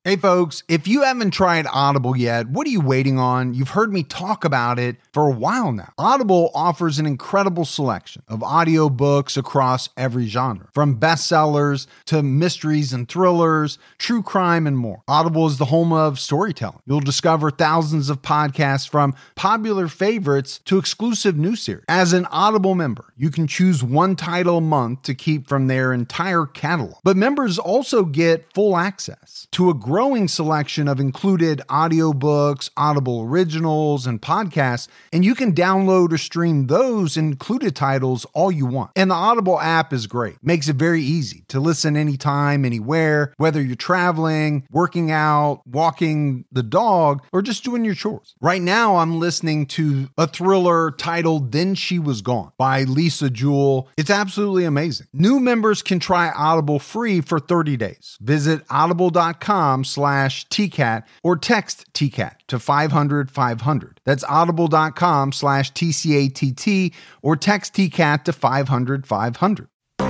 Hey folks, if you haven't tried Audible yet, what are you waiting on? You've heard me talk about it for a while now. Audible offers an incredible selection of audiobooks across every genre, from bestsellers to mysteries and thrillers, true crime, and more. Audible is the home of storytelling. You'll discover thousands of podcasts from popular favorites to exclusive new series. As an Audible member, you can choose one title a month to keep from their entire catalog. But members also get full access to a growing selection of included audiobooks, Audible originals, and podcasts, and you can download or stream those included titles all you want. And the Audible app is great. Makes it very easy to listen anytime, anywhere, whether you're traveling, working out, walking the dog, or just doing your chores. Right now, I'm listening to a thriller titled Then She Was Gone by Lisa Jewell. It's absolutely amazing. New members can try Audible free for 30 days. Visit audible.com/TCAT or text TCAT to 500-500. That's audible.com/TCATT or text TCAT to 500-500.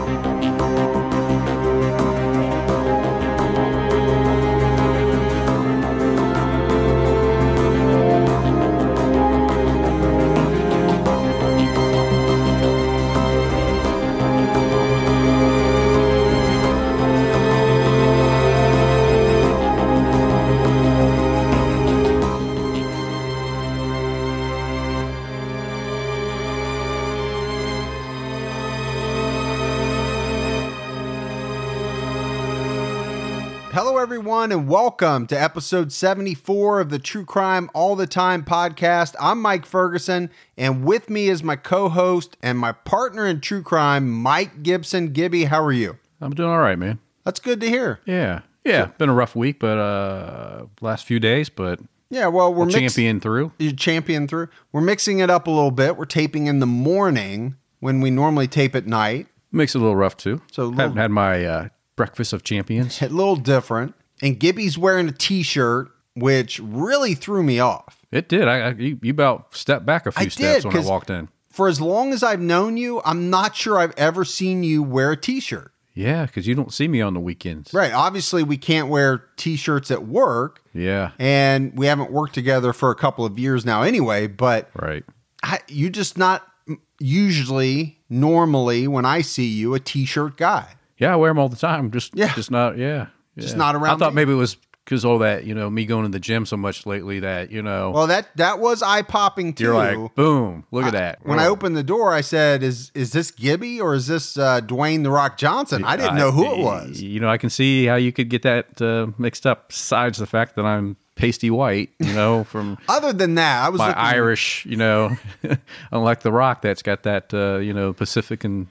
Hello, everyone, and welcome to episode 74 of the True Crime All the Time podcast. I'm Mike Ferguson, and with me is my co-host and my partner in true crime, Mike Gibson. Gibby, how are you? I'm doing all right, man. That's good to hear. Yeah. Been a rough week, but last few days, but yeah, well, we're champion through. You champion through. We're mixing it up a little bit. We're taping in the morning when we normally tape at night. Makes it a little rough too. So haven't had my breakfast of champions. A little different. And Gibby's wearing a t-shirt, which really threw me off. It did. You about stepped back a few steps when I walked in. For as long as I've known you, I'm not sure I've ever seen you wear a t-shirt. Yeah, because you don't see me on the weekends. Right. Obviously, we can't wear t-shirts at work. Yeah. And we haven't worked together for a couple of years now anyway, but right. You just not usually, normally, when I see you, a t-shirt guy. Yeah, I wear them all the time. Just not, Just not around. I thought maybe it was because all that, me going to the gym so much lately that, Well, that was eye-popping too. You're like, boom, look at that. When I opened the door, I said, is this Gibby or is this Dwayne The Rock Johnson? I didn't know who it was. I can see how you could get that mixed up, besides the fact that I'm pasty white, from Other than that, I was Irish, unlike The Rock that's got that, Pacifican.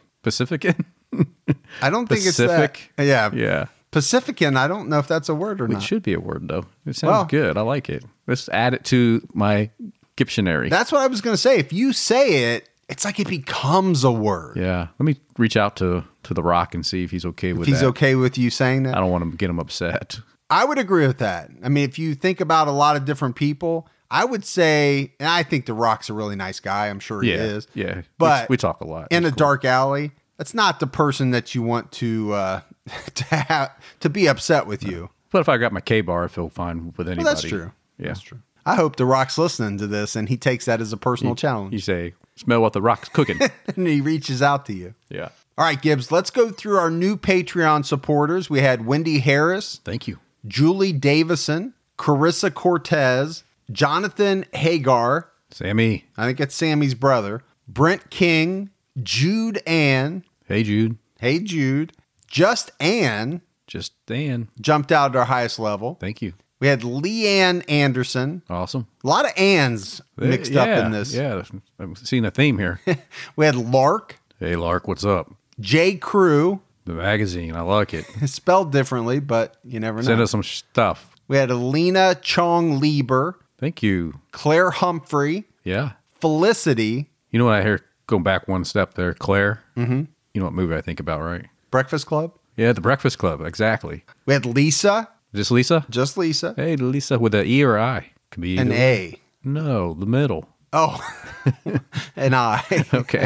I don't think Pacific. It's that. Yeah. Yeah. Pacifican, I don't know if that's a word or not. It should be a word, though. It sounds good. I like it. Let's add it to my dictionary. That's what I was going to say. If you say it, it's like it becomes a word. Yeah. Let me reach out to The Rock and see if he's okay with that. If he's okay with you saying that? I don't want to get him upset. I would agree with that. I mean, if you think about a lot of different people, I would say, and I think The Rock's a really nice guy. I'm sure he is. Yeah. But we talk a lot. In a dark alley, that's not the person that you want to be upset with you. But if I got my K-bar, I feel fine with anybody. Well, that's true. Yeah. That's true. I hope The Rock's listening to this and he takes that as a personal challenge. You say, smell what The Rock's cooking. And he reaches out to you. Yeah. All right, Gibbs, let's go through our new Patreon supporters. We had Wendy Harris. Thank you. Julie Davison. Carissa Cortez. Jonathan Hagar. Sammy. I think it's Sammy's brother. Brent King. Jude Ann. Hey, Jude. Hey, Jude. Just Ann. Just Dan. Jumped out at our highest level. Thank you. We had Leanne Anderson. Awesome. A lot of Anns mixed up in this. Yeah, I'm seeing a theme here. We had Lark. Hey, Lark, what's up? J. Crew. The magazine. I like it. It's spelled differently, but you never know. Send us some stuff. We had Alina Chong Lieber. Thank you. Claire Humphrey. Yeah. Felicity. You know what I hear? Going back one step there, Claire. Mm-hmm. You know what movie I think about, right? Breakfast Club. Yeah, The Breakfast Club. Exactly. We had Lisa. Just Lisa? Just Lisa. Hey, Lisa with an E or I. Could be an A. No, the middle. Oh, an I. Okay.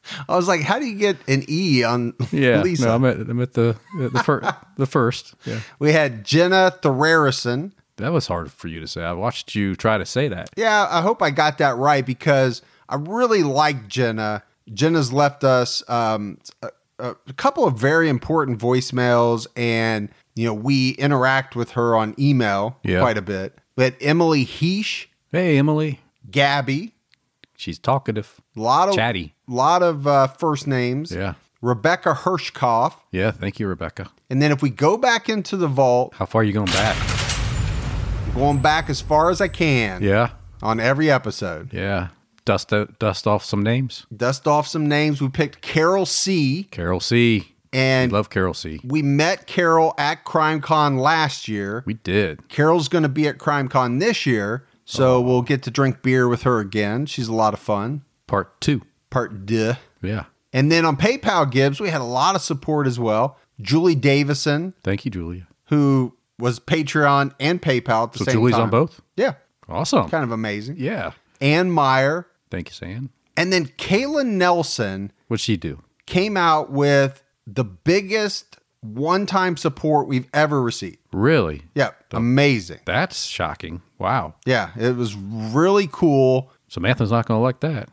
I was like, how do you get an E on Yeah, Lisa? no, I'm at the first. Yeah, We had Jenna Therarison. that was hard for you to say. I watched you try to say that. Yeah, I hope I got that right because I really like Jenna. Jenna's left us a couple of very important voicemails, and we interact with her on email quite a bit. We had Emily Heesh, Hey, Emily. Gabby, She's talkative, chatty. lot of first names. Yeah, Rebecca Hirschkoff, yeah. Thank you, Rebecca. and then if we go back into the vault, How far are you going back? going back as far as I can Yeah, on every episode. yeah. Dust off some names. Dust off some names. We picked Carol C. Carol C. And Love Carol C. we met Carol at CrimeCon last year. We did. Carol's going to be at CrimeCon this year, so we'll get to drink beer with her again. She's a lot of fun. Part 2. Part deux. Yeah. And then on PayPal Gibbs, we had a lot of support as well. Julie Davison, Thank you, Julia. who was Patreon and PayPal at the So same Julie's time. on both? Yeah, Awesome. kind of amazing. Yeah. Ann Meyer. Thank you, Sam. And then Kayla Nelson What'd she do? came out with the biggest one-time support we've ever received. Really? Yeah, amazing. That's shocking. Wow. Yeah, it was really cool. Samantha's not going to like that.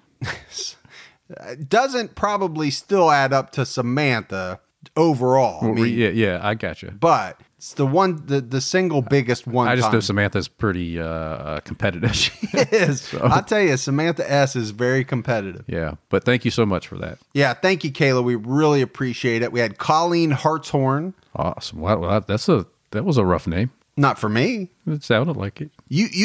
It doesn't probably still add up to Samantha overall. I mean, yeah, I got you. but it's the single biggest one. I just know Samantha's pretty competitive. It is. I'll tell you, Samantha S is very competitive. Yeah, but thank you so much for that. Yeah, thank you, Kayla. We really appreciate it. We had Colleen Hartshorn. Awesome. Wow, that was a rough name. Not for me. It sounded like it.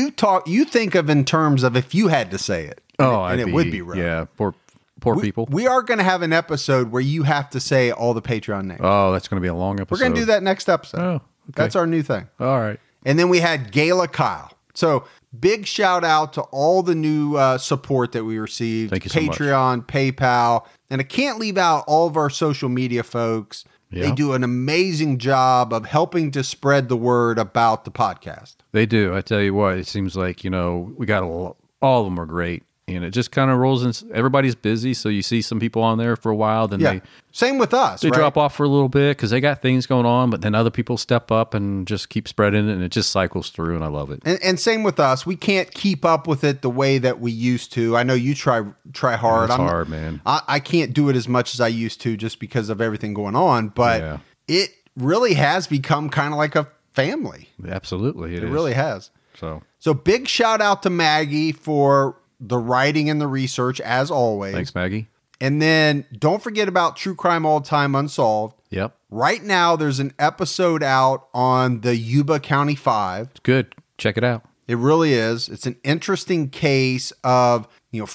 You think of in terms of if you had to say it. And it would be rough. Yeah, poor people. We are going to have an episode where you have to say all the Patreon names. Oh, that's going to be a long episode. We're going to do that next episode. Oh, okay. That's our new thing. All right. And then we had Gayla Kyle. So big shout out to all the new support that we received. Thank you so much. Patreon, PayPal. And I can't leave out all of our social media folks. Yeah. They do an amazing job of helping to spread the word about the podcast. They do. I tell you what, it seems like, we got all of them are great. And it just kind of rolls in. Everybody's busy, so you see some people on there for a while, then Yeah. Same with us. they right? drop off for a little bit because they got things going on, but then other people step up and just keep spreading it, and it just cycles through, and I love it. And same with us. We can't keep up with it the way that we used to. I know you try hard. It's hard, man. I can't do it as much as I used to just because of everything going on, but it really has become kind of like a family. Absolutely. It really has. So big shout out to Maggie for the writing and the research as always. thanks, Maggie. And then don't forget about True Crime All Time Unsolved. Yep. Right now, there's an episode out on the Yuba County 5. It's good. Check it out. It really is. It's an interesting case of,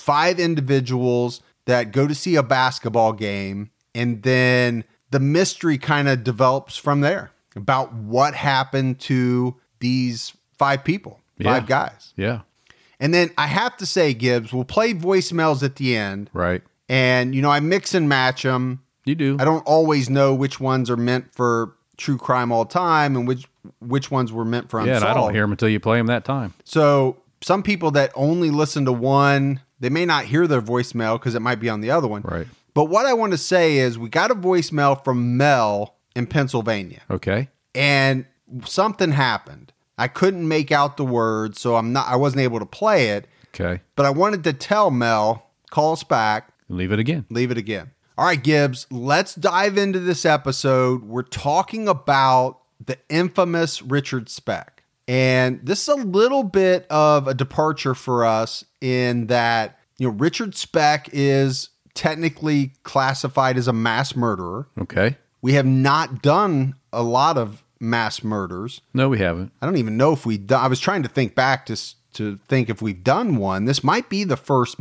5 individuals that go to see a basketball game, and then the mystery kind of develops from there about what happened to these 5 people, 5 guys. Yeah. And then I have to say, Gibbs, we'll play voicemails at the end. Right. And, I mix and match them. You do. I don't always know which ones are meant for True Crime All Time and which ones were meant for Unsolved. Yeah, and I don't hear them until you play them that time. So some people that only listen to one, they may not hear their voicemail because it might be on the other one. Right. But what I want to say is we got a voicemail from Mel in Pennsylvania. Okay. And something happened. I couldn't make out the words, so I wasn't able to play it. Okay. But I wanted to tell Mel, call us back. Leave it again. Leave it again. All right, Gibbs, let's dive into this episode. We're talking about the infamous Richard Speck. And this is a little bit of a departure for us in that, Richard Speck is technically classified as a mass murderer. Okay. We have not done a lot of mass murders. No, we haven't. I don't even know if we've done. I was trying to think back to think if we've done one. This might be the first,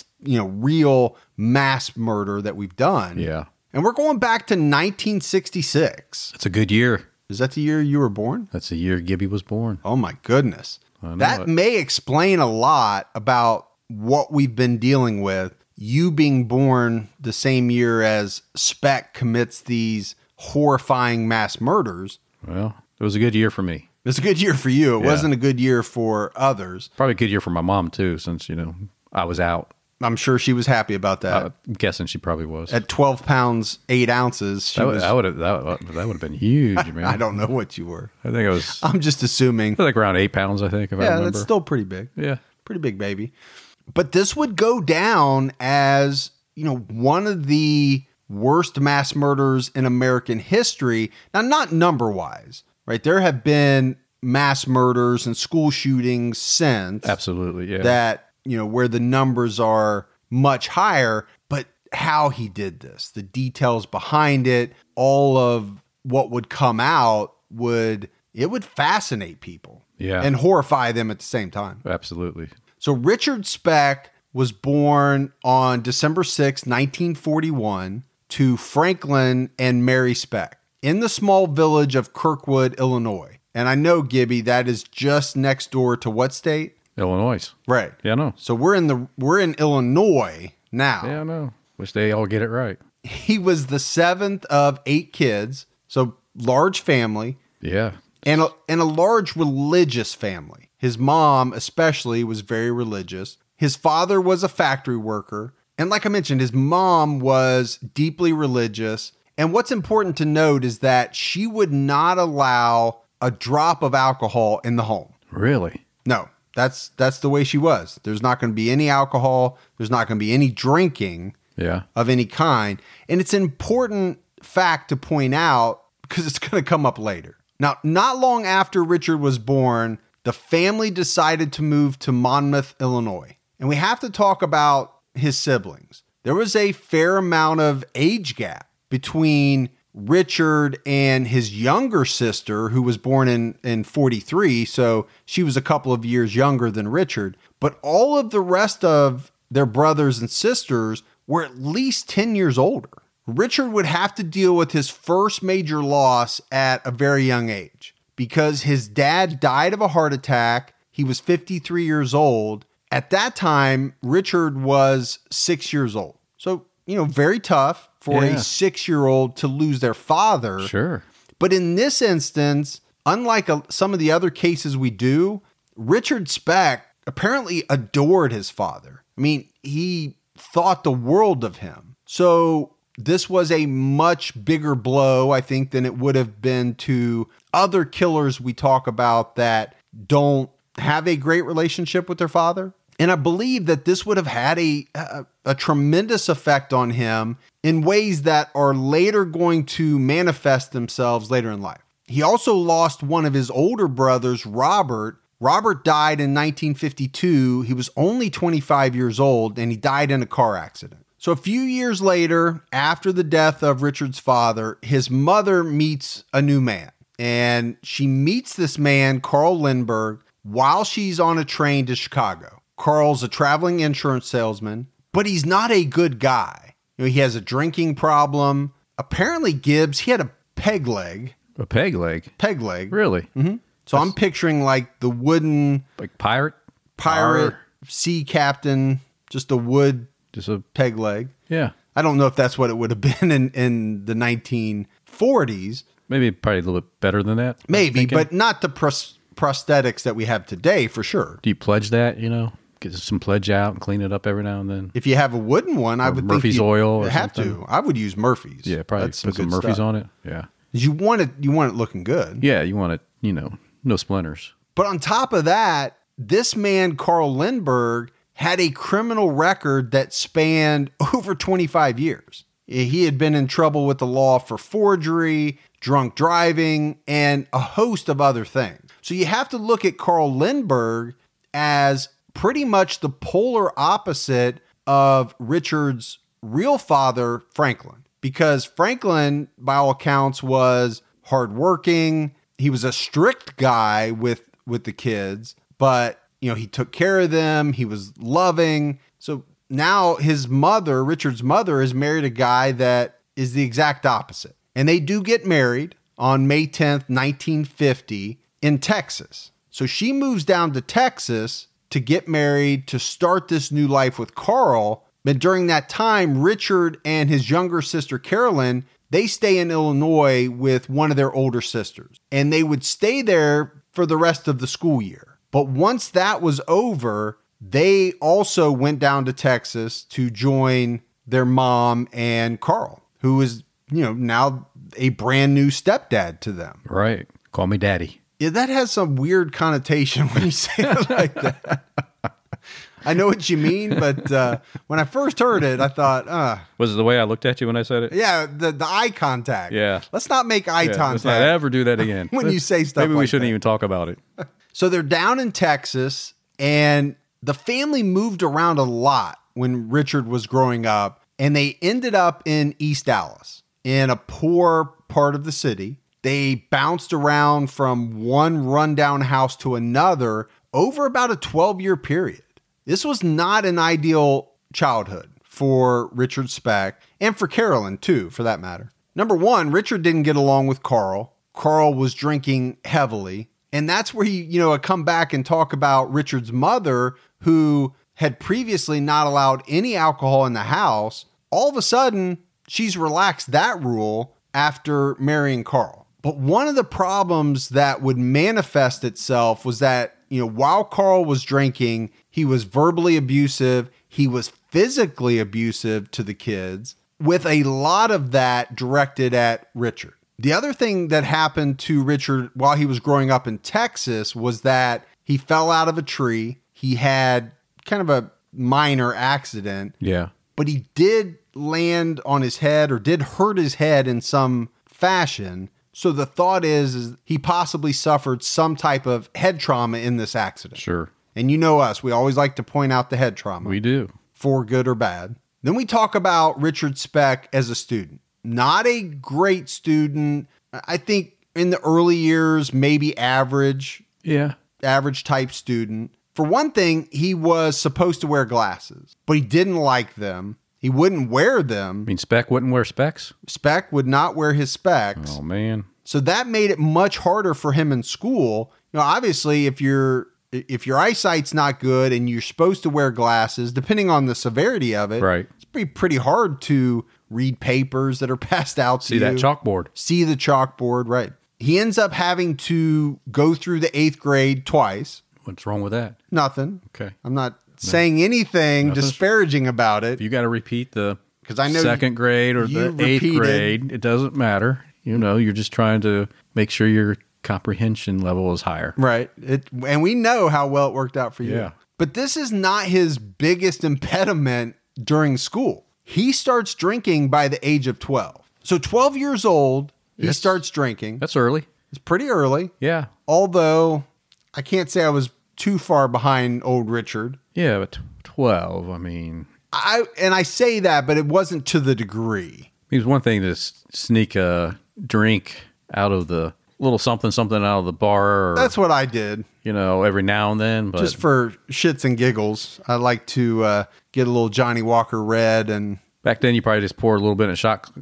real mass murder that we've done. Yeah. And we're going back to 1966. It's a good year. Is that the year you were born? That's the year Gibby was born. Oh my goodness. I know That it. may explain a lot about what we've been dealing with. You being born the same year as Speck commits these horrifying mass murders. Well, it was a good year for me. It's a good year for you. It Yeah. wasn't a good year for others. Probably a good year for my mom, too, since, I was out. I'm sure she was happy about that. I'm guessing she probably was. At 12 pounds, 8 ounces, that would have been huge, man. I don't know what you were. I think it was. I'm just assuming. Like around 8 pounds, I think, if I remember. That's still pretty big. Yeah. Pretty big baby. But this would go down as, one of the worst mass murders in American history. Now, not number-wise, right? There have been mass murders and school shootings since. Absolutely, yeah. That, where the numbers are much higher, but how he did this, the details behind it, all of what would come out would fascinate people. Yeah. And horrify them at the same time. Absolutely. So Richard Speck was born on December 6, 1941 to Franklin and Mary Speck in the small village of Kirkwood, Illinois. And I know, Gibby, that is just next door to what state? Illinois. Right. Yeah, I know. So we're in Illinois now. Yeah, I know. Wish they all get it right. He was the 7th of 8 kids, so large family. Yeah. And a large religious family. His mom, especially, was very religious. His father was a factory worker. And like I mentioned, his mom was deeply religious. And what's important to note is that she would not allow a drop of alcohol in the home. Really? No, that's the way she was. There's not going to be any alcohol. There's not going to be any drinking of any kind. And it's an important fact to point out because it's going to come up later. Now, not long after Richard was born, the family decided to move to Monmouth, Illinois. And we have to talk about his siblings. There was a fair amount of age gap between Richard and his younger sister, who was born in 43. So she was a couple of years younger than Richard. But all of the rest of their brothers and sisters were at least 10 years older. Richard would have to deal with his first major loss at a very young age because his dad died of a heart attack. He was 53 years old. At that time, Richard was 6 years old. So, very tough for a 6-year-old to lose their father. Sure. But in this instance, unlike some of the other cases we do, Richard Speck apparently adored his father. I mean, he thought the world of him. So this was a much bigger blow, I think, than it would have been to other killers we talk about that don't have a great relationship with their father. And I believe that this would have had a tremendous effect on him in ways that are later going to manifest themselves later in life. He also lost one of his older brothers, Robert. Robert died in 1952. He was only 25 years old, and he died in a car accident. So a few years later, after the death of Richard's father, his mother meets a new man. And she meets this man, Carl Lindbergh, while she's on a train to Chicago. Carl's a traveling insurance salesman, but he's not a good guy. He has a drinking problem. Apparently, Gibbs, he had a peg leg. A peg leg? Peg leg. Really? Mm-hmm. So I'm picturing like the wooden... Like pirate, sea captain, just a wood peg leg. Yeah. I don't know if that's what it would have been in the 1940s. Maybe probably a little bit better than that. Maybe, but not the prosthetics that we have today, for sure. Do you pledge that, Get some pledge out and clean it up every now and then? If you have a wooden one, I would Murphy's think oil or have something. to. I would use Murphy's. Yeah, probably That's put some Murphy's on it. Yeah. You want it looking good. Yeah, you want it, no splinters. But on top of that, this man, Carl Lindbergh, had a criminal record that spanned over 25 years. He had been in trouble with the law for forgery, drunk driving, and a host of other things. So you have to look at Carl Lindbergh as pretty much the polar opposite of Richard's real father, Franklin. Because Franklin, by all accounts, was hardworking. He was a strict guy with the kids, but he took care of them. He was loving. So now his mother, Richard's mother, has married a guy that is the exact opposite. And they do get married on May 10th, 1950 in Texas. So she moves down to Texas to get married, to start this new life with Carl. But during that time, Richard and his younger sister, Carolyn, they stay in Illinois with one of their older sisters. And they would stay there for the rest of the school year. But once that was over, they also went down to Texas to join their mom and Carl, who is, now a brand new stepdad to them. Right. Call me daddy. Yeah, that has some weird connotation when you say it like that. I know what you mean, but when I first heard it, I thought, Was it the way I looked at you when I said it? yeah, the eye contact. Yeah. Let's not make eye Let's contact. not ever do that again. When you say stuff Maybe we like shouldn't that. even talk about it. So they're down in Texas, and the family moved around a lot when Richard was growing up, and they ended up in East Dallas, in a poor part of the city. They bounced around from one rundown house to another over about a 12-year period. This was not an ideal childhood for Richard Speck, and for Carolyn too, for that matter. Number one, Richard didn't get along with Carl. Carl was drinking heavily. And that's where I come back and talk about Richard's mother, who had previously not allowed any alcohol in the house. All of a sudden, she's relaxed that rule after marrying Carl. But one of the problems that would manifest itself was that, while Carl was drinking, he was verbally abusive. He was physically abusive to the kids, with a lot of that directed at Richard. The other thing that happened to Richard while he was growing up in Texas was that he fell out of a tree. He had kind of a minor accident. Yeah. But he did land on his head, or did hurt his head in some fashion. So the thought is he possibly suffered some type of head trauma in this accident. Sure. And you know us, we always like to point out the head trauma. We do. For good or bad. Then we talk about Richard Speck as a student. Not a great student. I think in the early years, maybe average. Yeah. Average type student. For one thing, he was supposed to wear glasses, but he didn't like them. He wouldn't wear them. I mean, Speck wouldn't wear specs? Speck would not wear his specs. Oh, man. So that made it much harder for him in school. Obviously, if your eyesight's not good and you're supposed to wear glasses, depending on the severity of it, Right. It's pretty hard to read papers that are passed out to you. See that chalkboard. See the chalkboard, right. He ends up having to go through the 8th grade twice. What's wrong with that? Nothing. Okay. I'm not saying anything Nothing's- disparaging about it. If you got to repeat the 'Cause I know second grade or you the 8th repeated. grade, it doesn't matter. You're just trying to make sure your comprehension level is higher. Right. And we know how well it worked out for you. Yeah. But this is not his biggest impediment during school. He starts drinking by the age of 12. So 12 years old, he Yes. starts drinking. That's early. It's pretty early. Yeah. Although I can't say I was too far behind old Richard. Yeah, but 12, I mean, I say that, but it wasn't to the degree. it was one thing to sneak a drink out of the little something out of the bar, or, That's what I did. every now and then. But Just for shits and giggles. I like to get a little Johnny Walker Red and back then, you probably just poured a little bit in a shot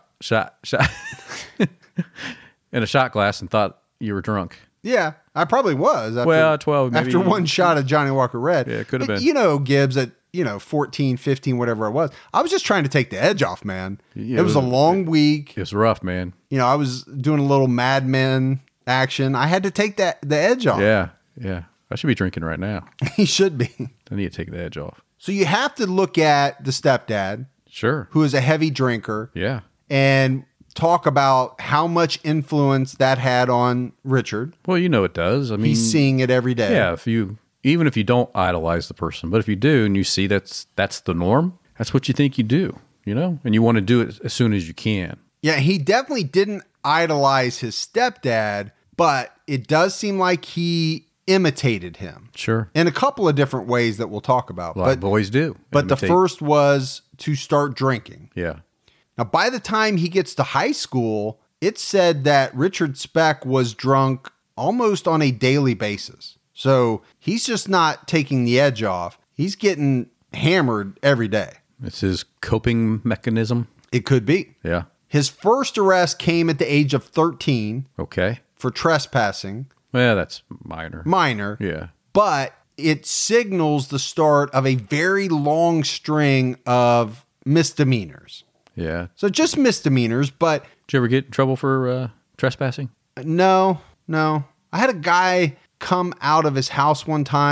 in a shot glass and thought you were drunk. yeah, I probably was. Well, 12 maybe. After one shot of Johnny Walker Red. Yeah, it could have But, been. Gibbs, at 14, 15, whatever it was. I was just trying to take the edge off, man. Yeah, it was a long week. It was rough, man. I was doing a little Mad Men action. I had to take the edge off. Yeah. I should be drinking right now. He should be. I need to take the edge off. So you have to look at the stepdad, Sure. who is a heavy drinker, Yeah. and talk about how much influence that had on Richard. Well, it does. I mean, He's seeing it every day. yeah, even if you don't idolize the person, but if you do and you see that's the norm, that's what you think you do, and you want to do it as soon as you can. Yeah, he definitely didn't idolize his stepdad, but it does seem like he imitated him Sure. in a couple of different ways that we'll talk about. A lot of boys do. But the Imitate. first was to start drinking. Yeah. Now, by the time he gets to high school, it's said that Richard Speck was drunk almost on a daily basis. So he's just not taking the edge off. He's getting hammered every day. It's his coping mechanism. It could be. Yeah. His first arrest came at the age of 13 Okay. for trespassing. Well, that's minor. Minor. Yeah. But it signals the start of a very long string of misdemeanors. Yeah. So just misdemeanors, but Did you ever get in trouble for trespassing? no. I had a guy come out of his house one time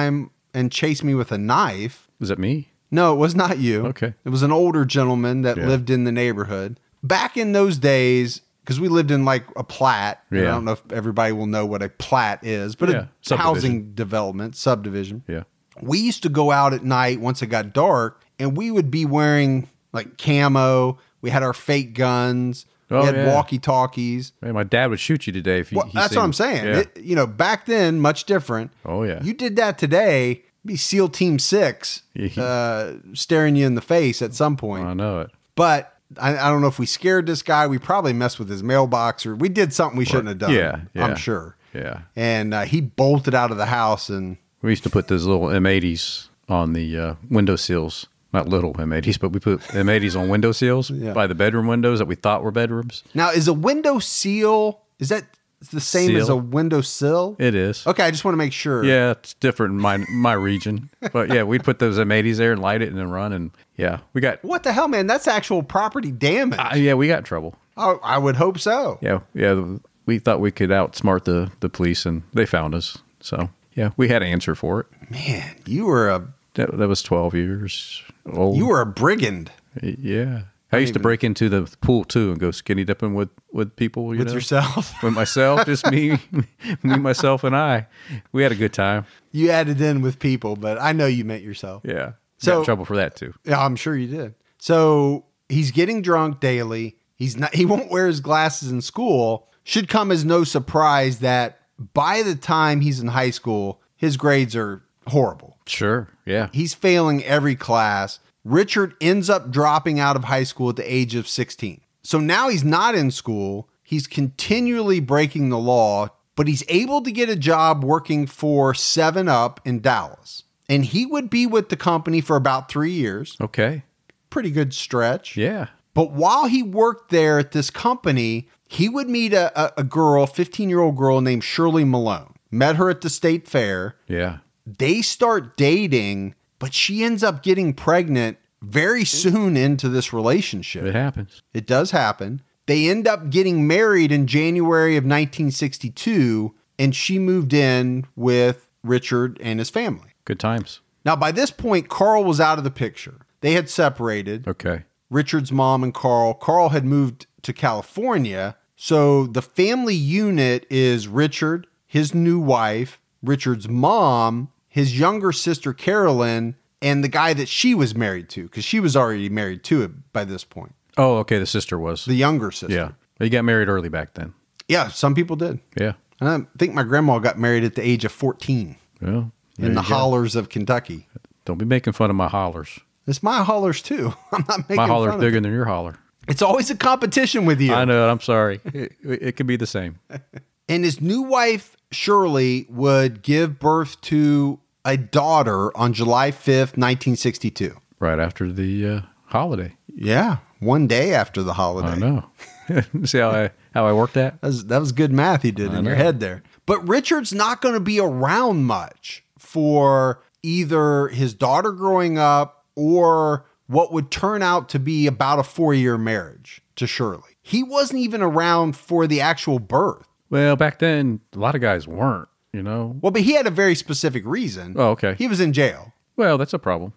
and chased me with a knife. Was that me? No, it was not you. Okay. It was an older gentleman that lived in the neighborhood. Back in those days, because we lived in like a plat. I don't know if everybody will know what a plat is, but a housing development, subdivision. Yeah. We used to go out at night once it got dark, and we would be wearing like camo. We had our fake guns. We had walkie-talkies. Man, my dad would shoot you today if that's what I'm saying. Yeah. Back then, much different. Oh, yeah. You did that today, it'd be SEAL Team 6 staring you in the face at some point. I know it. But I don't know if we scared this guy. We probably messed with his mailbox, or we did something we shouldn't have done. Yeah. I'm sure. Yeah. And he bolted out of the house. And we used to put those little M80s on the window sills. Not little M80s, but we put M80s on window sills by the bedroom windows that we thought were bedrooms. Now, is a window seal, is that the same as a window sill? It is. Okay, I just want to make sure. Yeah, it's different in my region. But yeah, we'd put those M80s there and light it and then run. And yeah, we got... What the hell, man? That's actual property damage. Yeah, we got in trouble. Oh, I would hope so. Yeah. We thought we could outsmart the police, and they found us. So yeah, we had to answer for it. Man, you were That was 12 years old. You were a brigand. Yeah. I used to break into the pool, too, and go skinny dipping with people. With yourself? With myself, just me, myself, and I. We had a good time. You added in with people, but I know you meant yourself. Yeah. Got in trouble for that, too. Yeah, I'm sure you did. So he's getting drunk daily. He won't wear his glasses in school. Should come as no surprise that by the time he's in high school, his grades are horrible. Sure, yeah. He's failing every class. Richard ends up dropping out of high school at the age of 16. So now he's not in school. He's continually breaking the law, but he's able to get a job working for 7-Up in Dallas. And he would be with the company for about 3 years. Okay. Pretty good stretch. Yeah. But while he worked there at this company, he would meet a girl, 15-year-old girl named Shirley Malone. Met her at the state fair. Yeah. They start dating, but she ends up getting pregnant very soon into this relationship. It happens. It does happen. They end up getting married in January of 1962, and she moved in with Richard and his family. Good times. Now, by this point, Carl was out of the picture. They had separated. Okay. Richard's mom and Carl had moved to California. So the family unit is Richard, his new wife, Richard's mom, his younger sister, Carolyn, and the guy that she was married to, because she was already married to it by this point. Oh, okay. The sister was. The younger sister. Yeah. He got married early back then. Yeah, some people did. Yeah. And I think my grandma got married at the age of 14 Well, in the hollers of Kentucky. Don't be making fun of my hollers. It's my hollers, too. I'm not making my holler's fun of bigger it. than your holler. It's always a competition with you. I know. I'm sorry. It could be the same. And his new wife, Shirley, would give birth to a daughter on July 5th, 1962. Right after the holiday. Yeah, one day after the holiday. I know. See how I worked that? That was good math he did in your head there. But Richard's not going to be around much for either his daughter growing up or what would turn out to be about a 4-year marriage to Shirley. He wasn't even around for the actual birth. Well, back then, a lot of guys weren't, you know? Well, but he had a very specific reason. Oh, okay. He was in jail. Well, that's a problem.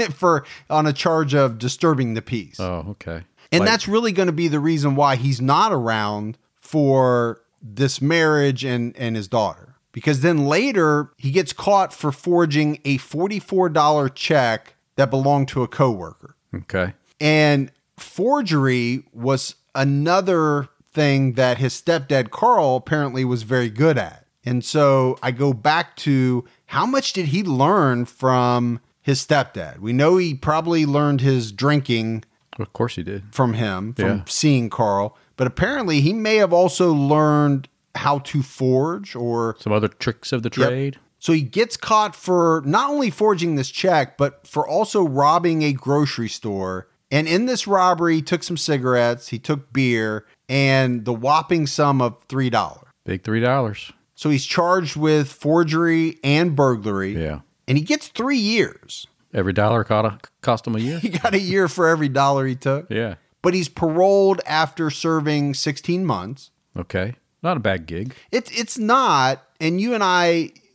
on a charge of disturbing the peace. Oh, okay. And that's really going to be the reason why he's not around for this marriage and his daughter. Because then later, he gets caught for forging a $44 check that belonged to a coworker. Okay. And forgery was another thing that his stepdad, Carl, apparently was very good at. And so I go back to how much did he learn from his stepdad? We know he probably learned his drinking. Of course he did. From him, from seeing Carl. But apparently he may have also learned how to forge or some other tricks of the trade. Yep. So he gets caught for not only forging this check, but for also robbing a grocery store. And in this robbery, he took some cigarettes, he took beer, and the whopping sum of $3. Big $3. So he's charged with forgery and burglary. Yeah. And he gets 3 years. Every dollar cost him a year? He got a year for every dollar he took. Yeah. But he's paroled after serving 16 months. Okay. Not a bad gig. It's not. And you and I,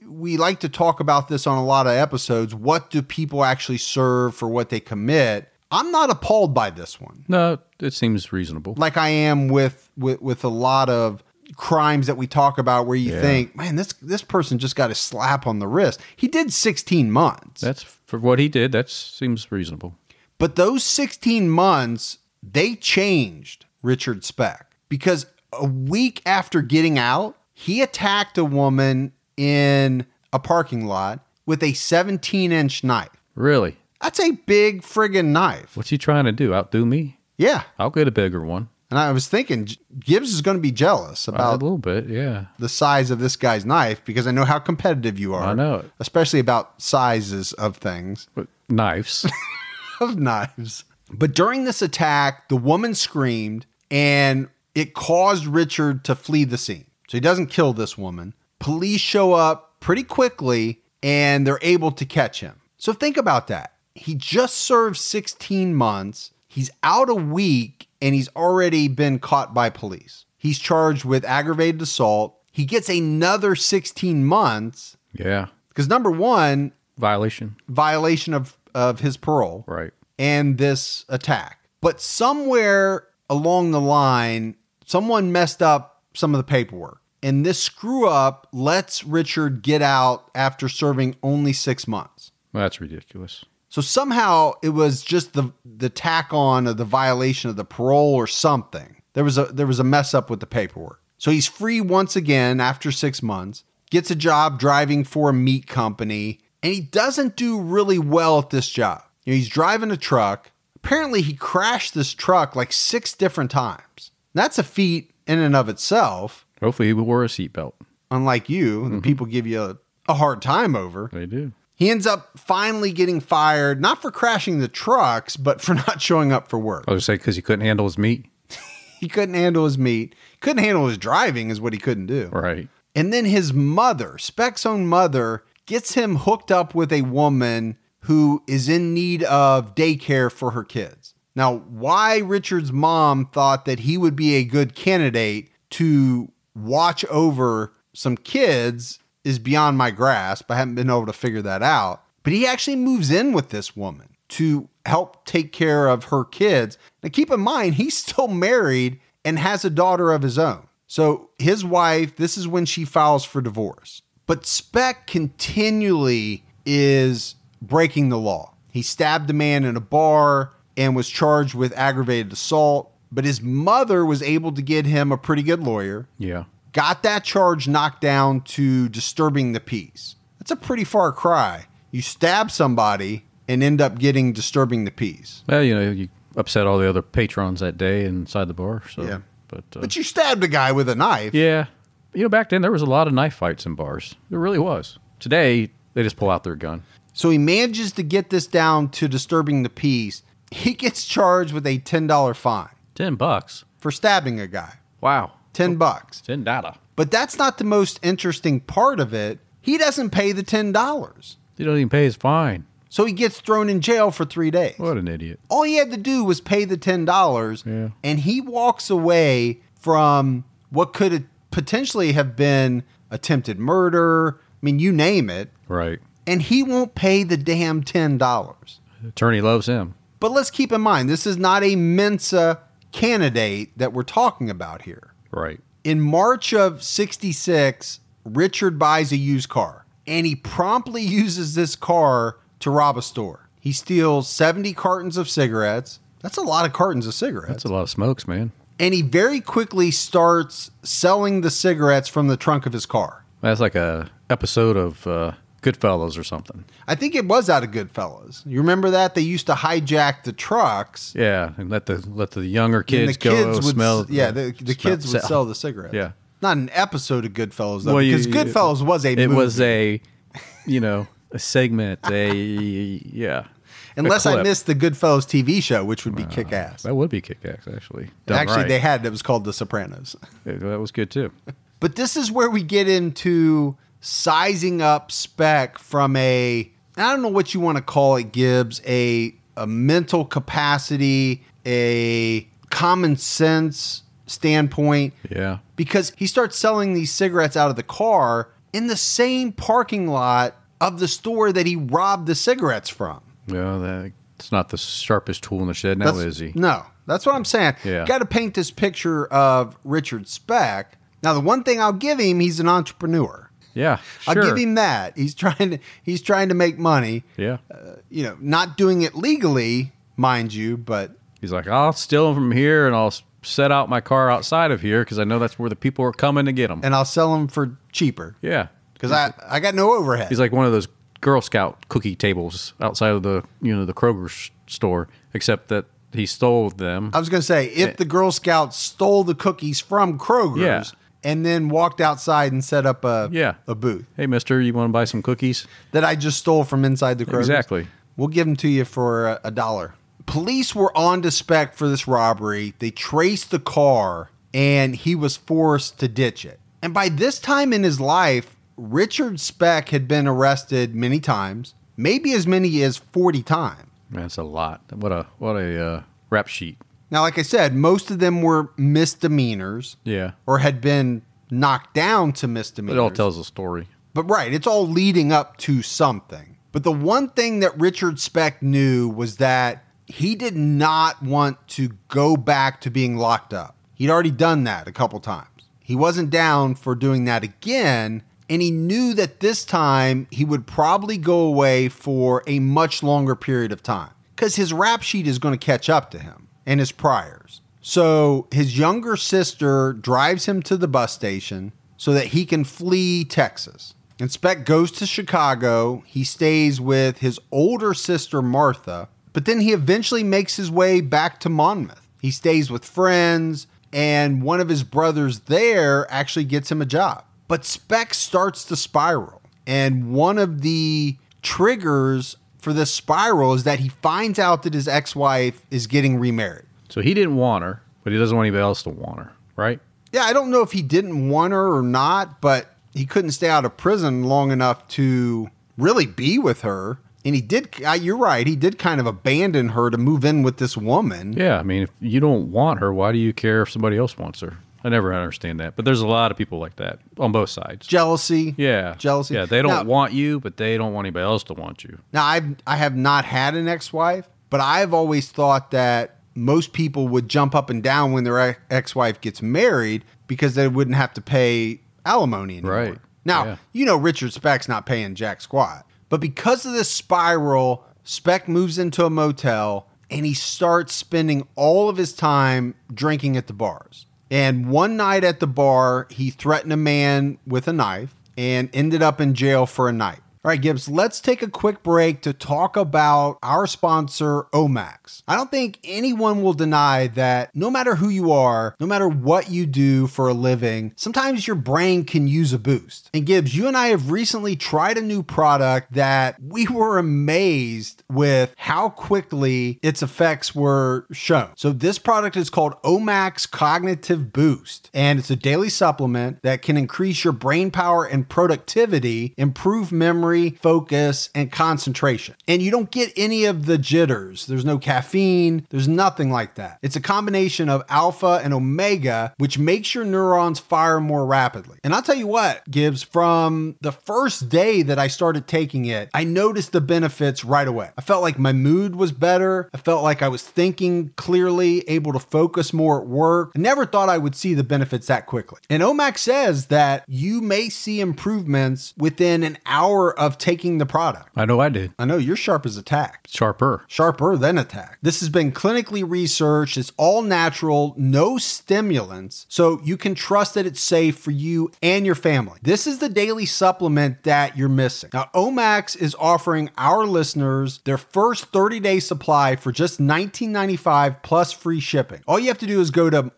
we like to talk about this on a lot of episodes. What do people actually serve for what they commit? I'm not appalled by this one. No, it seems reasonable. Like I am with a lot of crimes that we talk about where you think, man, this person just got a slap on the wrist. He did 16 months. That's for what he did. That seems reasonable. But those 16 months, they changed Richard Speck, because a week after getting out, he attacked a woman in a parking lot with a 17-inch knife. Really? That's a big friggin' knife. What's he trying to do? Outdo me? Yeah. I'll get a bigger one. And I was thinking Gibbs is going to be jealous A about little bit, yeah. the size of this guy's knife, because I know how competitive you are. I know it. Especially about sizes of things. But knives. Of knives. But during this attack, the woman screamed, and it caused Richard to flee the scene. So he doesn't kill this woman. Police show up pretty quickly, and they're able to catch him. So think about that. He just served 16 months. He's out a week, and he's already been caught by police. He's charged with aggravated assault. He gets another 16 months. Yeah. Because number one, Violation of his parole. Right. And this attack. But somewhere along the line, someone messed up some of the paperwork. And this screw up lets Richard get out after serving only 6 months. Well, that's ridiculous. So somehow it was just the tack on of the violation of the parole or something. There was a mess up with the paperwork. So he's free once again after 6 months, gets a job driving for a meat company, and he doesn't do really well at this job. You know, he's driving a truck. Apparently he crashed this truck like 6 different times. That's a feat in and of itself. Hopefully he wore a seatbelt. Unlike you, the people give you a hard time over. They do. He ends up finally getting fired, not for crashing the trucks, but for not showing up for work. I was going to say because he couldn't handle his meat. He couldn't handle his meat. Couldn't handle his driving is what he couldn't do. Right. And then his mother, Speck's own mother, gets him hooked up with a woman who is in need of daycare for her kids. Now, why Richard's mom thought that he would be a good candidate to watch over some kids is beyond my grasp. I haven't been able to figure that out. But he actually moves in with this woman to help take care of her kids. Now, keep in mind, he's still married and has a daughter of his own. So his wife, this is when she files for divorce. But Speck continually is breaking the law. He stabbed a man in a bar and was charged with aggravated assault. But his mother was able to get him a pretty good lawyer. Yeah. Got that charge knocked down to disturbing the peace. That's a pretty far cry. You stab somebody and end up getting disturbing the peace. Well, you know, you upset all the other patrons that day inside the bar. So, Yeah. But you stabbed a guy with a knife. yeah. You know, back then there was a lot of knife fights in bars. There really was. Today, they just pull out their gun. So he manages to get this down to disturbing the peace. He gets charged with a $10 fine $10. for stabbing a guy. Wow. $10. $10. But that's not the most interesting part of it. He doesn't pay the $10. He don't even pay his fine. So he gets thrown in jail for 3 days. What an idiot. All he had to do was pay the $10, Yeah. and he walks away from what could potentially have been attempted murder. I mean, you name it. Right. And he won't pay the damn $10. Attorney loves him. But let's keep in mind, this is not a Mensa candidate that we're talking about here. Right. In March of 66, Richard buys a used car, and he promptly uses this car to rob a store. He steals 70 cartons of cigarettes. That's a lot of cartons of cigarettes. That's a lot of smokes, man. And he very quickly starts selling the cigarettes from the trunk of his car. That's like a episode of Goodfellas or something. I think it was out of Goodfellas. You remember that? They used to hijack the trucks. Yeah, and let the younger And kids go smell. the kids would sell the cigarettes. Yeah. Not an episode of Goodfellas, though, Well, because Goodfellas was a movie. It was a segment, yeah. Unless a I clip. missed the Goodfellas TV show, which would be kick-ass. That would be kick-ass, actually. Done Actually, right. they had it. It was called The Sopranos. That was good, too. But this is where we get into sizing up Speck from I don't know what you want to call it, Gibbs, a mental capacity, a common sense standpoint. Yeah. Because he starts selling these cigarettes out of the car, in the same parking lot of the store that he robbed the cigarettes from. Well, it's not the sharpest tool in the shed now, is he? No, that's what I'm saying. Yeah. Got to paint this picture of Richard Speck. Now, the one thing I'll give him, he's an entrepreneur. Yeah, sure. I'll give him that. He's trying to make money. Yeah. Not doing it legally, mind you, but he's like, I'll steal them from here and I'll set out my car outside of here because I know that's where the people are coming to get them. And I'll sell them for cheaper. Yeah. Because I got no overhead. He's like one of those Girl Scout cookie tables outside of the Kroger store, except that he stole them. I was going to say, if the Girl Scouts stole the cookies from Kroger's and then walked outside and set up a booth. Hey, mister, you want to buy some cookies? That I just stole from inside the Kroger's? Exactly. We'll give them to you for $1. Police were on to Speck for this robbery. They traced the car, and he was forced to ditch it. And by this time in his life, Richard Speck had been arrested many times, maybe as many as 40 times. That's a lot. What a rap sheet. Now, like I said, most of them were misdemeanors. Yeah. Or had been knocked down to misdemeanors. It all tells a story. But right, it's all leading up to something. But the one thing that Richard Speck knew was that he did not want to go back to being locked up. He'd already done that a couple times. He wasn't down for doing that again, and he knew that this time he would probably go away for a much longer period of time because his rap sheet is going to catch up to him and his priors. So his younger sister drives him to the bus station so that he can flee Texas. And Speck goes to Chicago. He stays with his older sister, Martha, but then he eventually makes his way back to Monmouth. He stays with friends, and one of his brothers there actually gets him a job. But Speck starts to spiral. And one of the triggers for this spiral is that he finds out that his ex-wife is getting remarried. So he didn't want her, but he doesn't want anybody else to want her, right? Yeah, I don't know if he didn't want her or not, but he couldn't stay out of prison long enough to really be with her. And he did, you're right, he did kind of abandon her to move in with this woman. Yeah, I mean, if you don't want her, why do you care if somebody else wants her? I never understand that. But there's a lot of people like that on both sides. Jealousy. Yeah. Jealousy. Yeah, they don't want you, but they don't want anybody else to want you. Now, I have not had an ex-wife, but I've always thought that most people would jump up and down when their ex-wife gets married because they wouldn't have to pay alimony anymore. Right. Now, Richard Speck's not paying jack squat. But because of this spiral, Speck moves into a motel and he starts spending all of his time drinking at the bars. And one night at the bar, he threatened a man with a knife and ended up in jail for a night. All right, Gibbs, let's take a quick break to talk about our sponsor, Omax. I don't think anyone will deny that no matter who you are, no matter what you do for a living, sometimes your brain can use a boost. And Gibbs, you and I have recently tried a new product that we were amazed with how quickly its effects were shown. So this product is called Omax Cognitive Boost, and it's a daily supplement that can increase your brain power and productivity, improve memory, focus, and concentration. And you don't get any of the jitters. There's no caffeine. There's nothing like that. It's a combination of alpha and omega, which makes your neurons fire more rapidly. And I'll tell you what, Gibbs, from the first day that I started taking it, I noticed the benefits right away. I felt like my mood was better. I felt like I was thinking clearly, able to focus more at work. I never thought I would see the benefits that quickly. And Omax says that you may see improvements within an hour of taking the product. I know I did. I know you're sharp as a tack. Sharper Than a tack. This has been clinically researched. It's all natural, no stimulants, so you can trust that it's safe for you and your family. This is the daily supplement that you're missing. Now, Omax is offering our listeners their first 30-day supply for just $19.95 plus free shipping. All you have to do is go to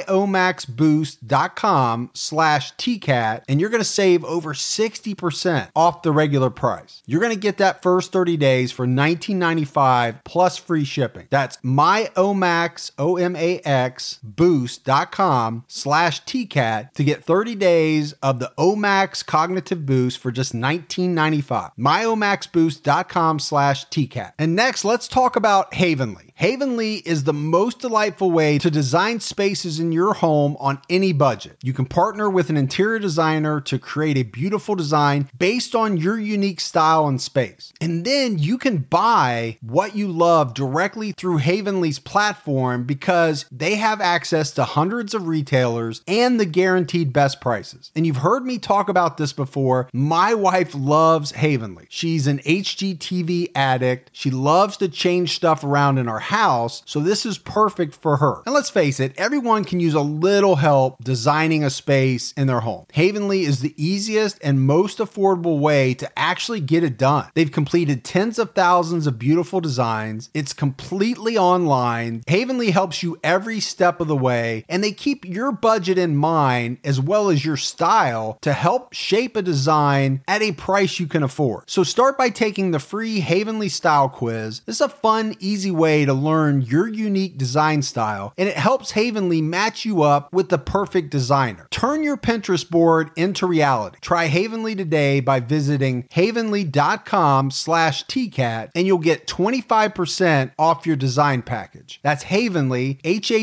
myomaxboost.com/TCAT and you're going to save over 60% off the regular price. You're going to get that first 30 days for $19.95 plus free shipping. That's myomax, OMAX, boost.com/TCAT to get 30 days of the Omax Cognitive Boost for just $19.95. myomaxboost.com/TCAT. And next, let's talk about Havenly. Havenly is the most delightful way to design spaces in your home on any budget. You can partner with an interior designer to create a beautiful design based on your unique style and space. And then you can buy what you love directly through Havenly's platform because they have access to hundreds of retailers and the guaranteed best prices. And you've heard me talk about this before. My wife loves Havenly. She's an HGTV addict. She loves to change stuff around in our house, so this is perfect for her. And let's face it, everyone can use a little help designing a space in their home. Havenly is the easiest and most affordable way to actually get it done. They've completed tens of thousands of beautiful designs. It's completely online. Havenly helps you every step of the way, and they keep your budget in mind as well as your style to help shape a design at a price you can afford. So start by taking the free Havenly style quiz. This is a fun, easy way to learn your unique design style, and it helps Havenly match you up with the perfect designer. Turn your Pinterest board into reality. Try Havenly today by visiting havenly.com/tcat, and you'll get 25% off your design package. That's Havenly,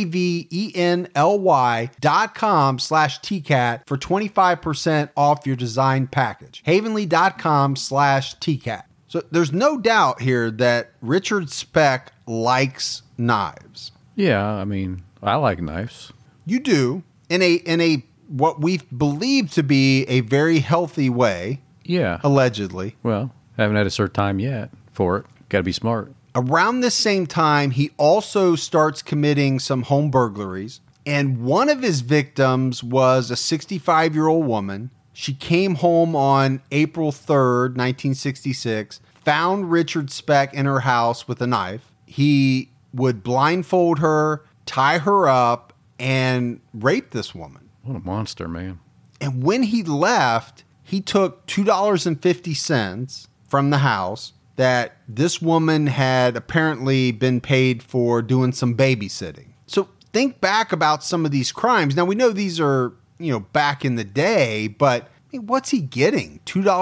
HAVENLY.com/tcat for 25% off your design package. Havenly.com/tcat. So there's no doubt here that Richard Speck likes knives. Yeah, I mean, I like knives. You do in a what we believe to be a very healthy way. Yeah. Allegedly. Well, haven't had a certain time yet for it. Got to be smart. Around this same time, he also starts committing some home burglaries. And one of his victims was a 65-year-old woman. She came home on April 3rd, 1966, found Richard Speck in her house with a knife. He would blindfold her, tie her up, and rape this woman. What a monster, man. And when he left, he took $2.50 from the house that this woman had apparently been paid for doing some babysitting. So think back about some of these crimes. Now, we know these are, back in the day, but what's he getting?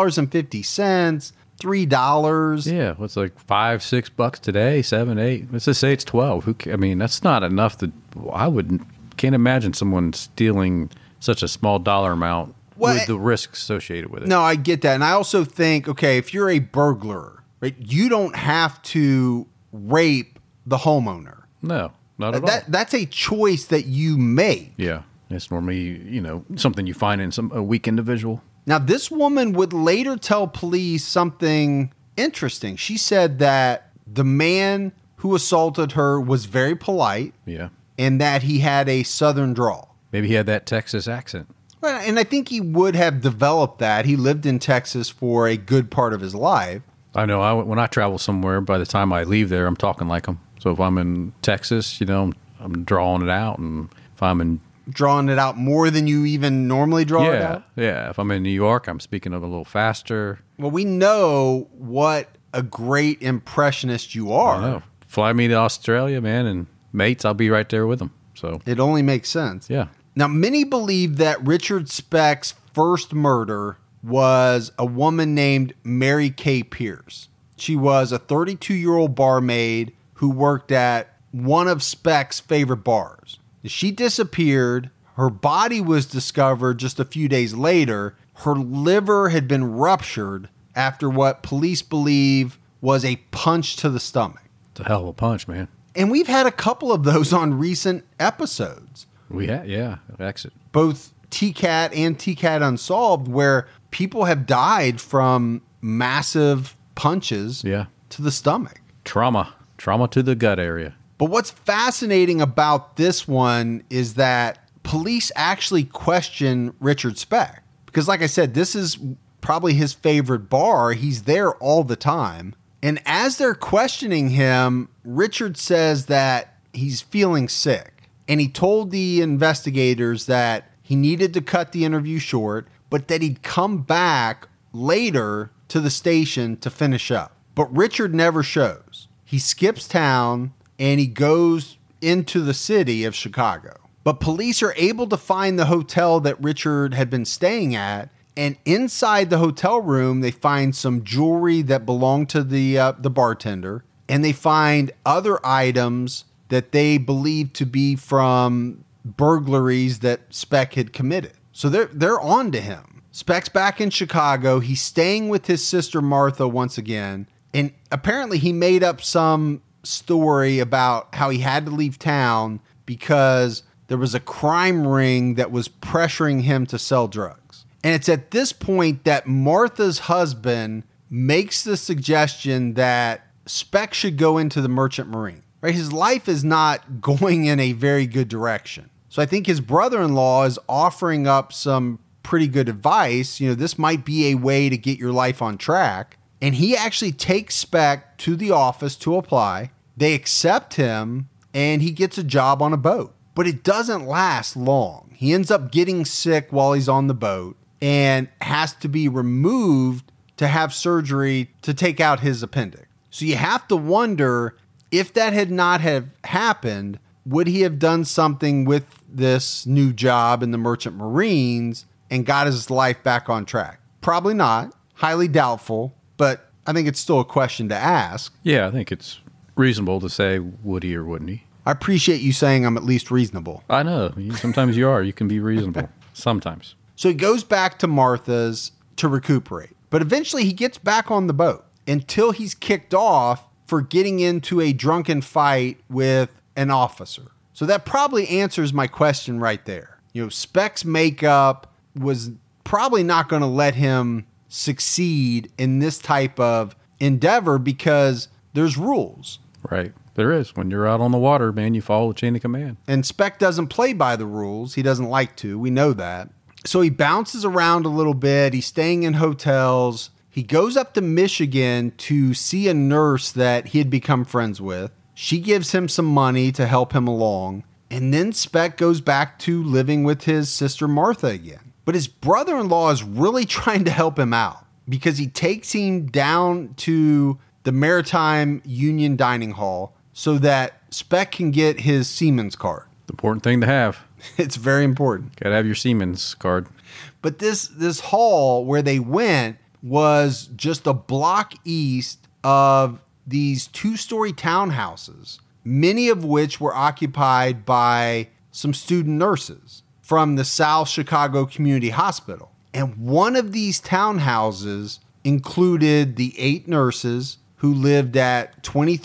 $2.50, $3. Yeah, what's like $5-6 today, 7, 8. Let's just say it's 12. That's not enough. Can't imagine someone stealing such a small dollar amount with the risk associated with it. No, I get that. And I also think, okay, if you're a burglar, right, you don't have to rape the homeowner. No, not at all. That's a choice that you make. Yeah, it's normally, something you find in a weak individual. Now, this woman would later tell police something interesting. She said that the man who assaulted her was very polite. Yeah. And that he had a Southern drawl. Maybe he had that Texas accent. Well, and I think he would have developed that. He lived in Texas for a good part of his life. I know. When I travel somewhere, by the time I leave there, I'm talking like him. So if I'm in Texas, I'm drawing it out. And if I'm in... Drawing it out more than you even normally draw it out? Yeah. If I'm in New York, I'm speaking a little faster. Well, we know what a great impressionist you are. I know. Fly me to Australia, man, and... mates, I'll be right there with them. So it only makes sense. Yeah. Now, many believe that Richard Speck's first murder was a woman named Mary Kay Pierce. She was a 32-year-old barmaid who worked at one of Speck's favorite bars. She disappeared. Her body was discovered just a few days later. Her liver had been ruptured after what police believe was a punch to the stomach. It's a hell of a punch, man. And we've had a couple of those on recent episodes. We had, yeah, exit. Both TCAT and TCAT Unsolved, where people have died from massive punches to the stomach. Trauma to the gut area. But what's fascinating about this one is that police actually question Richard Speck. Because like I said, this is probably his favorite bar. He's there all the time. And as they're questioning him, Richard says that he's feeling sick. And he told the investigators that he needed to cut the interview short, but that he'd come back later to the station to finish up. But Richard never shows. He skips town and he goes into the city of Chicago. But police are able to find the hotel that Richard had been staying at. And inside the hotel room, they find some jewelry that belonged to the bartender. and they find other items that they believe to be from burglaries that Speck had committed. So they're on to him. Speck's back in Chicago. He's staying with his sister Martha once again. And apparently he made up some story about how he had to leave town because there was a crime ring that was pressuring him to sell drugs. And it's at this point that Martha's husband makes the suggestion that Speck should go into the Merchant Marine. Right? His life is not going in a very good direction. So I think his brother-in-law is offering up some pretty good advice. This might be a way to get your life on track. And he actually takes Speck to the office to apply. They accept him, and he gets a job on a boat. But it doesn't last long. He ends up getting sick while he's on the boat and has to be removed to have surgery to take out his appendix. So you have to wonder, if that had not have happened, would he have done something with this new job in the Merchant Marines and got his life back on track? Probably not. Highly doubtful. But I think it's still a question to ask. Yeah, I think it's reasonable to say, would he or wouldn't he? I appreciate you saying I'm at least reasonable. I know. Sometimes you are. You can be reasonable. Sometimes. So he goes back to Martha's to recuperate. But eventually he gets back on the boat until he's kicked off for getting into a drunken fight with an officer. So that probably answers my question right there. Speck's makeup was probably not going to let him succeed in this type of endeavor because there's rules. Right. There is. When you're out on the water, man, you follow the chain of command. And Speck doesn't play by the rules. He doesn't like to. We know that. So he bounces around a little bit. He's staying in hotels. He goes up to Michigan to see a nurse that he had become friends with. She gives him some money to help him along. And then Speck goes back to living with his sister Martha again. But his brother-in-law is really trying to help him out because he takes him down to the Maritime Union Dining Hall so that Speck can get his Seaman's card. Important thing to have. It's very important. Got to have your Seaman's card. But this hall where they went was just a block east of these 2-story townhouses, many of which were occupied by some student nurses from the South Chicago Community Hospital. And one of these townhouses included the 8 nurses who lived at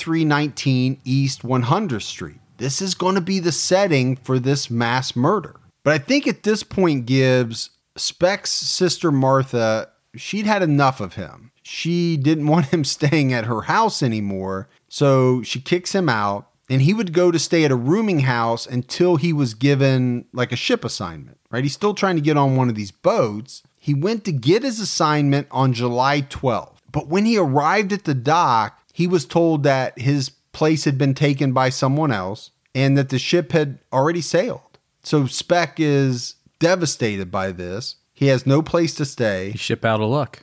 2319 East 100th Street. This is going to be the setting for this mass murder. But I think at this point, Gibbs, Speck's sister Martha, she'd had enough of him. She didn't want him staying at her house anymore, so she kicks him out. And he would go to stay at a rooming house until he was given like a ship assignment, right? He's still trying to get on one of these boats. He went to get his assignment on July 12th. But when he arrived at the dock, he was told that his place had been taken by someone else and that the ship had already sailed. So Speck is devastated by this. He has no place to stay. He's ship out of luck.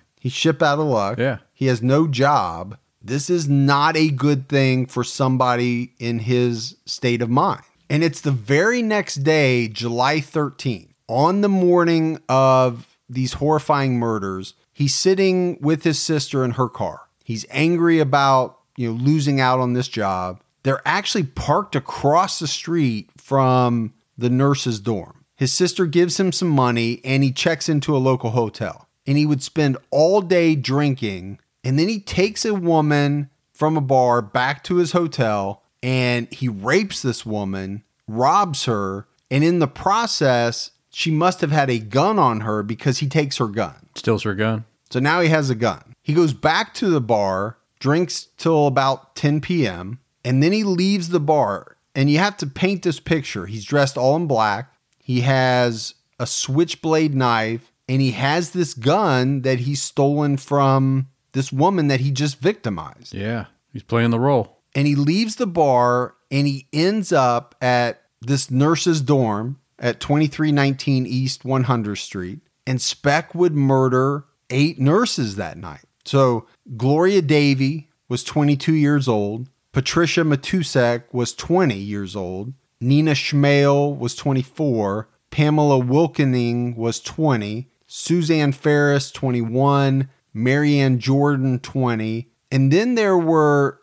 Yeah. He has no job. This is not a good thing for somebody in his state of mind. And it's the very next day, July 13th, on the morning of these horrifying murders, he's sitting with his sister in her car. He's angry about, losing out on this job. They're actually parked across the street from the nurse's dorm. His sister gives him some money and he checks into a local hotel. And he would spend all day drinking. And then he takes a woman from a bar back to his hotel and he rapes this woman, robs her, and in the process, she must have had a gun on her because he takes her gun. Steals her gun. So now he has a gun. He goes back to the bar, drinks till about 10 p.m., and then he leaves the bar. And you have to paint this picture. He's dressed all in black. He has a switchblade knife, and he has this gun that he's stolen from this woman that he just victimized. Yeah, he's playing the role. And he leaves the bar and he ends up at this nurse's dorm at 2319 East 100th Street. And Speck would murder 8 nurses that night. So Gloria Davy was 22 years old. Patricia Matusek was 20 years old. Nina Schmale was 24. Pamela Wilkening was 20. Suzanne Ferris, 21. Marianne Jordan, 20. And then there were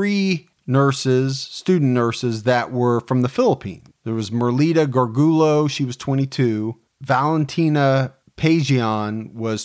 3 nurses, student nurses, that were from the Philippines. There was Merlita Gargulo, she was 22. Valentina Pagion was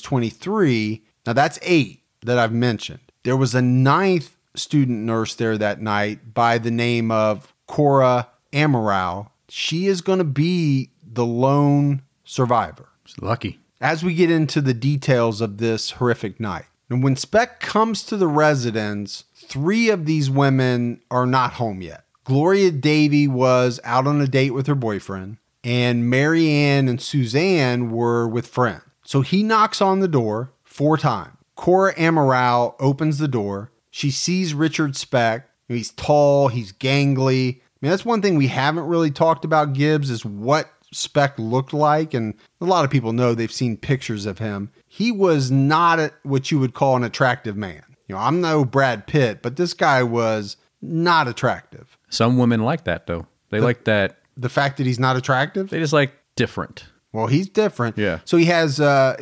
23. Now that's 8 that I've mentioned. There was a 9th student nurse there that night by the name of Cora Amaral. She is going to be the lone survivor. She's lucky. As we get into the details of this horrific night. And when Speck comes to the residence, 3 of these women are not home yet. Gloria Davy was out on a date with her boyfriend, and Mary Ann and Suzanne were with friends. So he knocks on the door 4 times. Cora Amaral opens the door. She sees Richard Speck. He's tall, he's gangly. I mean, that's one thing we haven't really talked about, Gibbs, is what Speck looked like. And a lot of people know, they've seen pictures of him. He was not what you would call an attractive man. You know, I'm no Brad Pitt, but this guy was not attractive. Some women like that, though. They like that. The fact that he's not attractive? They just like different. Well, he's different. Yeah. So he has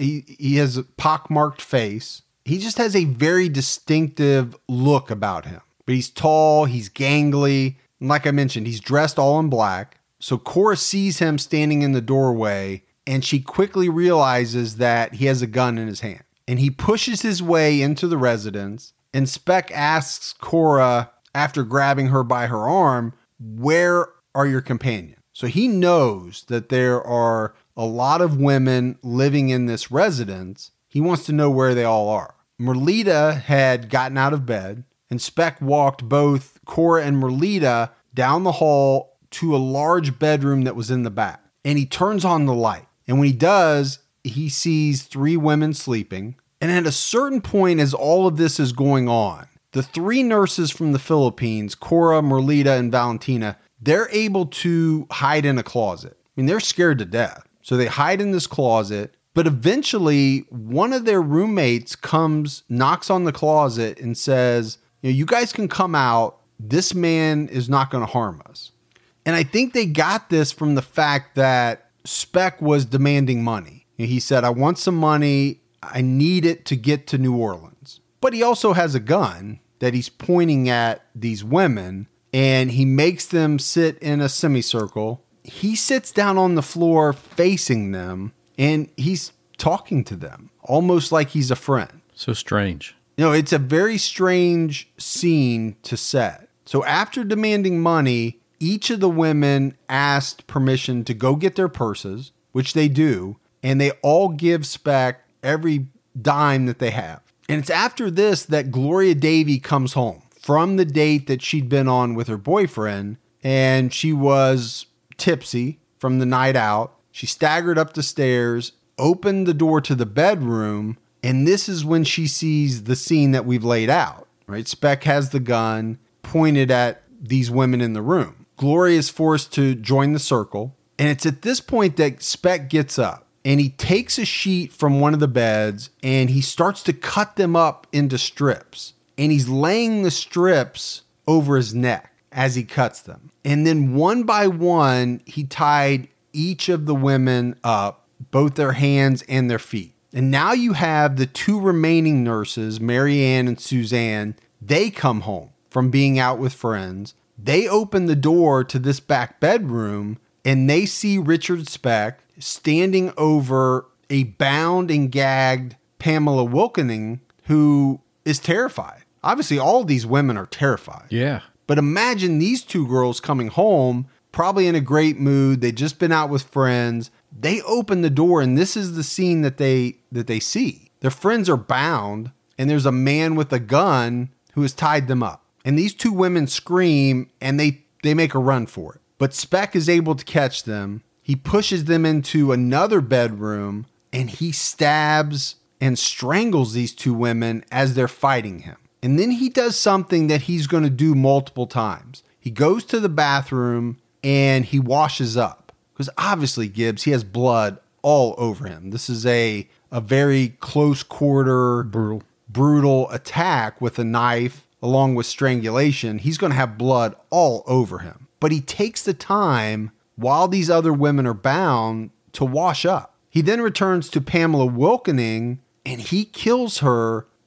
he has a pockmarked face. He just has a very distinctive look about him. But he's tall, he's gangly. And like I mentioned, he's dressed all in black. So Cora sees him standing in the doorway, and she quickly realizes that he has a gun in his hand. And he pushes his way into the residence, and Speck asks Cora, after grabbing her by her arm, where are your companions? So he knows that there are a lot of women living in this residence. He wants to know where they all are. Merlita had gotten out of bed, and Speck walked both Cora and Merlita down the hall to a large bedroom that was in the back. And he turns on the light. And when he does, he sees 3 women sleeping. And at a certain point, as all of this is going on, the 3 nurses from the Philippines, Cora, Merlita, and Valentina, they're able to hide in a closet. I mean, they're scared to death. So they hide in this closet. But eventually, one of their roommates knocks on the closet and says, you guys can come out. This man is not going to harm us. And I think they got this from the fact that Speck was demanding money. He said, I want some money. I need it to get to New Orleans. But he also has a gun that he's pointing at these women, and he makes them sit in a semicircle. He sits down on the floor facing them, and he's talking to them almost like he's a friend. So strange. It's a very strange scene to set. So after demanding money, each of the women asked permission to go get their purses, which they do, and they all give Speck every dime that they have. And it's after this that Gloria Davy comes home from the date that she'd been on with her boyfriend, and she was tipsy from the night out. She staggered up the stairs, opened the door to the bedroom, and this is when she sees the scene that we've laid out, right? Speck has the gun pointed at these women in the room. Gloria is forced to join the circle, and it's at this point that Speck gets up, and he takes a sheet from one of the beds, and he starts to cut them up into strips, and he's laying the strips over his neck as he cuts them. And then one by one, he tied each of the women up, both their hands and their feet. And now you have the 2 remaining nurses, Mary Ann and Suzanne. They come home from being out with friends. They open the door to this back bedroom, and they see Richard Speck standing over a bound and gagged Pamela Wilkening, who is terrified. Obviously, all these women are terrified. Yeah. But imagine these 2 girls coming home, probably in a great mood. They'd just been out with friends. They open the door, and this is the scene that they see. Their friends are bound, and there's a man with a gun who has tied them up. And these 2 women scream, and they make a run for it. But Speck is able to catch them. He pushes them into another bedroom, and he stabs and strangles these 2 women as they're fighting him. And then he does something that he's going to do multiple times. He goes to the bathroom, and he washes up. Because obviously, Gibbs, he has blood all over him. This is a very close quarter, brutal attack with a knife, along with strangulation. He's going to have blood all over him. But he takes the time while these other women are bound to wash up. He then returns to Pamela Wilkening, and he kills her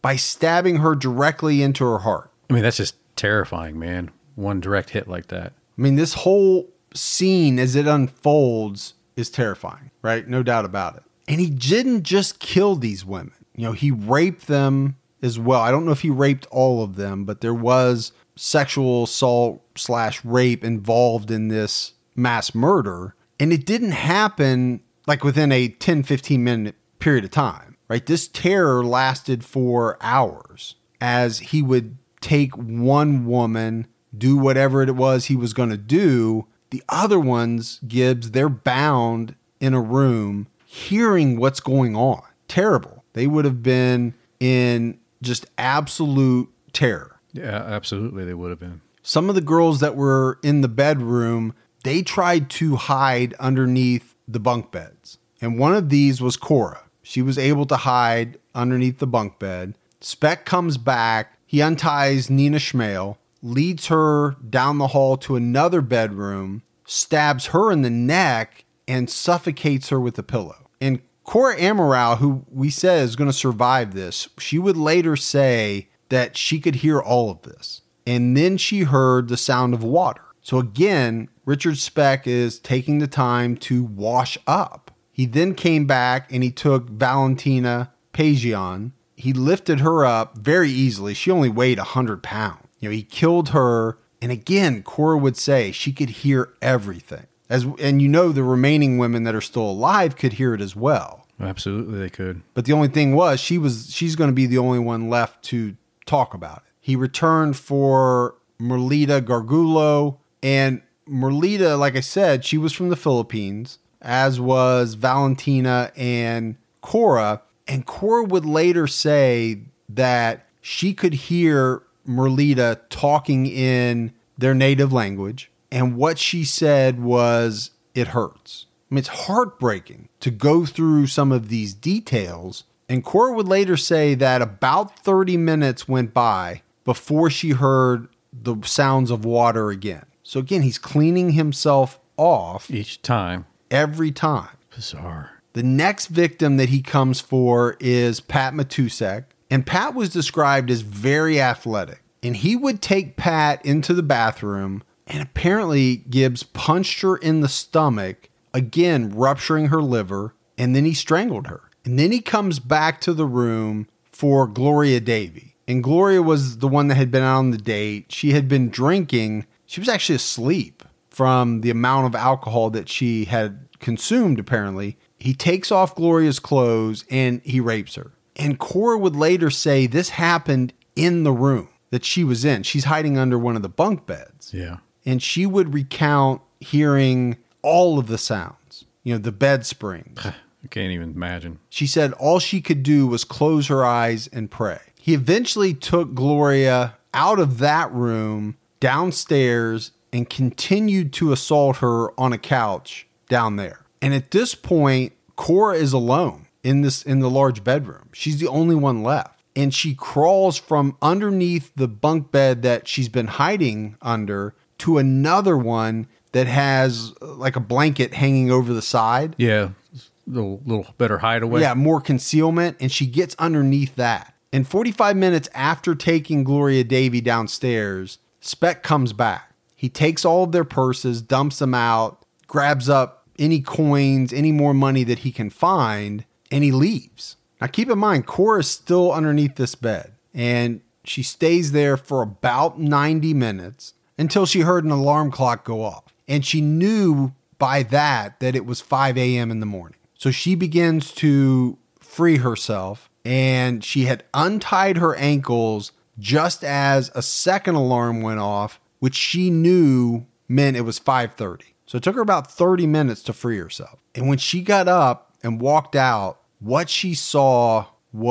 by stabbing her directly into her heart. I mean, that's just terrifying, man. One direct hit like that. I mean, this whole scene as it unfolds is terrifying, right? No doubt about it. And he didn't just kill these women. You know, he raped them as well. I don't know if he raped all of them, but there was sexual assault / rape involved in this mass murder. And it didn't happen like within a 10, 15 minute period of time, right? This terror lasted for hours as he would take one woman, do whatever it was he was going to do. The other ones, Gibbs, they're bound in a room hearing what's going on. Terrible. They would have been in just absolute terror. Yeah, absolutely. They would have been. Some of the girls that were in the bedroom, they tried to hide underneath the bunk beds. And one of these was Cora. She was able to hide underneath the bunk bed. Speck comes back. He unties Nina Schmale, leads her down the hall to another bedroom, stabs her in the neck, and suffocates her with a pillow. And Cora Amaral, who we said is going to survive this, she would later say that she could hear all of this. And then she heard the sound of water. So again, Richard Speck is taking the time to wash up. He then came back and he took Valentina Pagion. He lifted her up very easily. She only weighed 100 pounds. You know, he killed her. And again, Cora would say she could hear everything. And you know, the remaining women that are still alive could hear it as well. Absolutely, they could. But the only thing was, she's going to be the only one left to talk about it. He returned for Merlita Gargulo. And Merlita, like I said, she was from the Philippines, as was Valentina and Cora. And Cora would later say that she could hear Merlita talking in their native language. And what she said was, it hurts. I mean, it's heartbreaking to go through some of these details. And Cora would later say that about 30 minutes went by before she heard the sounds of water again. So again, he's cleaning himself off. Each time. Every time. Bizarre. The next victim that he comes for is Pat Matusek. And Pat was described as very athletic. And he would take Pat into the bathroom, and apparently Gibbs punched her in the stomach, again rupturing her liver, and then he strangled her. And then he comes back to the room for Gloria Davy. And Gloria was the one that had been out on the date. She had been drinking. She was actually asleep from the amount of alcohol that she had consumed, apparently. He takes off Gloria's clothes and he rapes her. And Cora would later say this happened in the room that she was in. She's hiding under one of the bunk beds. Yeah. And she would recount hearing all of the sounds, you know, the bed springs. I can't even imagine. She said all she could do was close her eyes and pray. He eventually took Gloria out of that room downstairs and continued to assault her on a couch down there. And at this point, Cora is alone in the large bedroom. She's the only one left. And she crawls from underneath the bunk bed that she's been hiding under to another one that has like a blanket hanging over the side. Yeah, little better hideaway. Yeah, more concealment. And she gets underneath that. And 45 minutes after taking Gloria Davy downstairs, Speck comes back. He takes all of their purses, dumps them out, grabs up any coins, any more money that he can find, and he leaves. Now keep in mind, Cora's still underneath this bed, and she stays there for about 90 minutes until she heard an alarm clock go off. And she knew by that it was 5 a.m. in the morning. So she begins to free herself, and she had untied her ankles just as a second alarm went off, which she knew meant it was 5:30. So it took her about 30 minutes to free herself. And when she got up and walked out, what she saw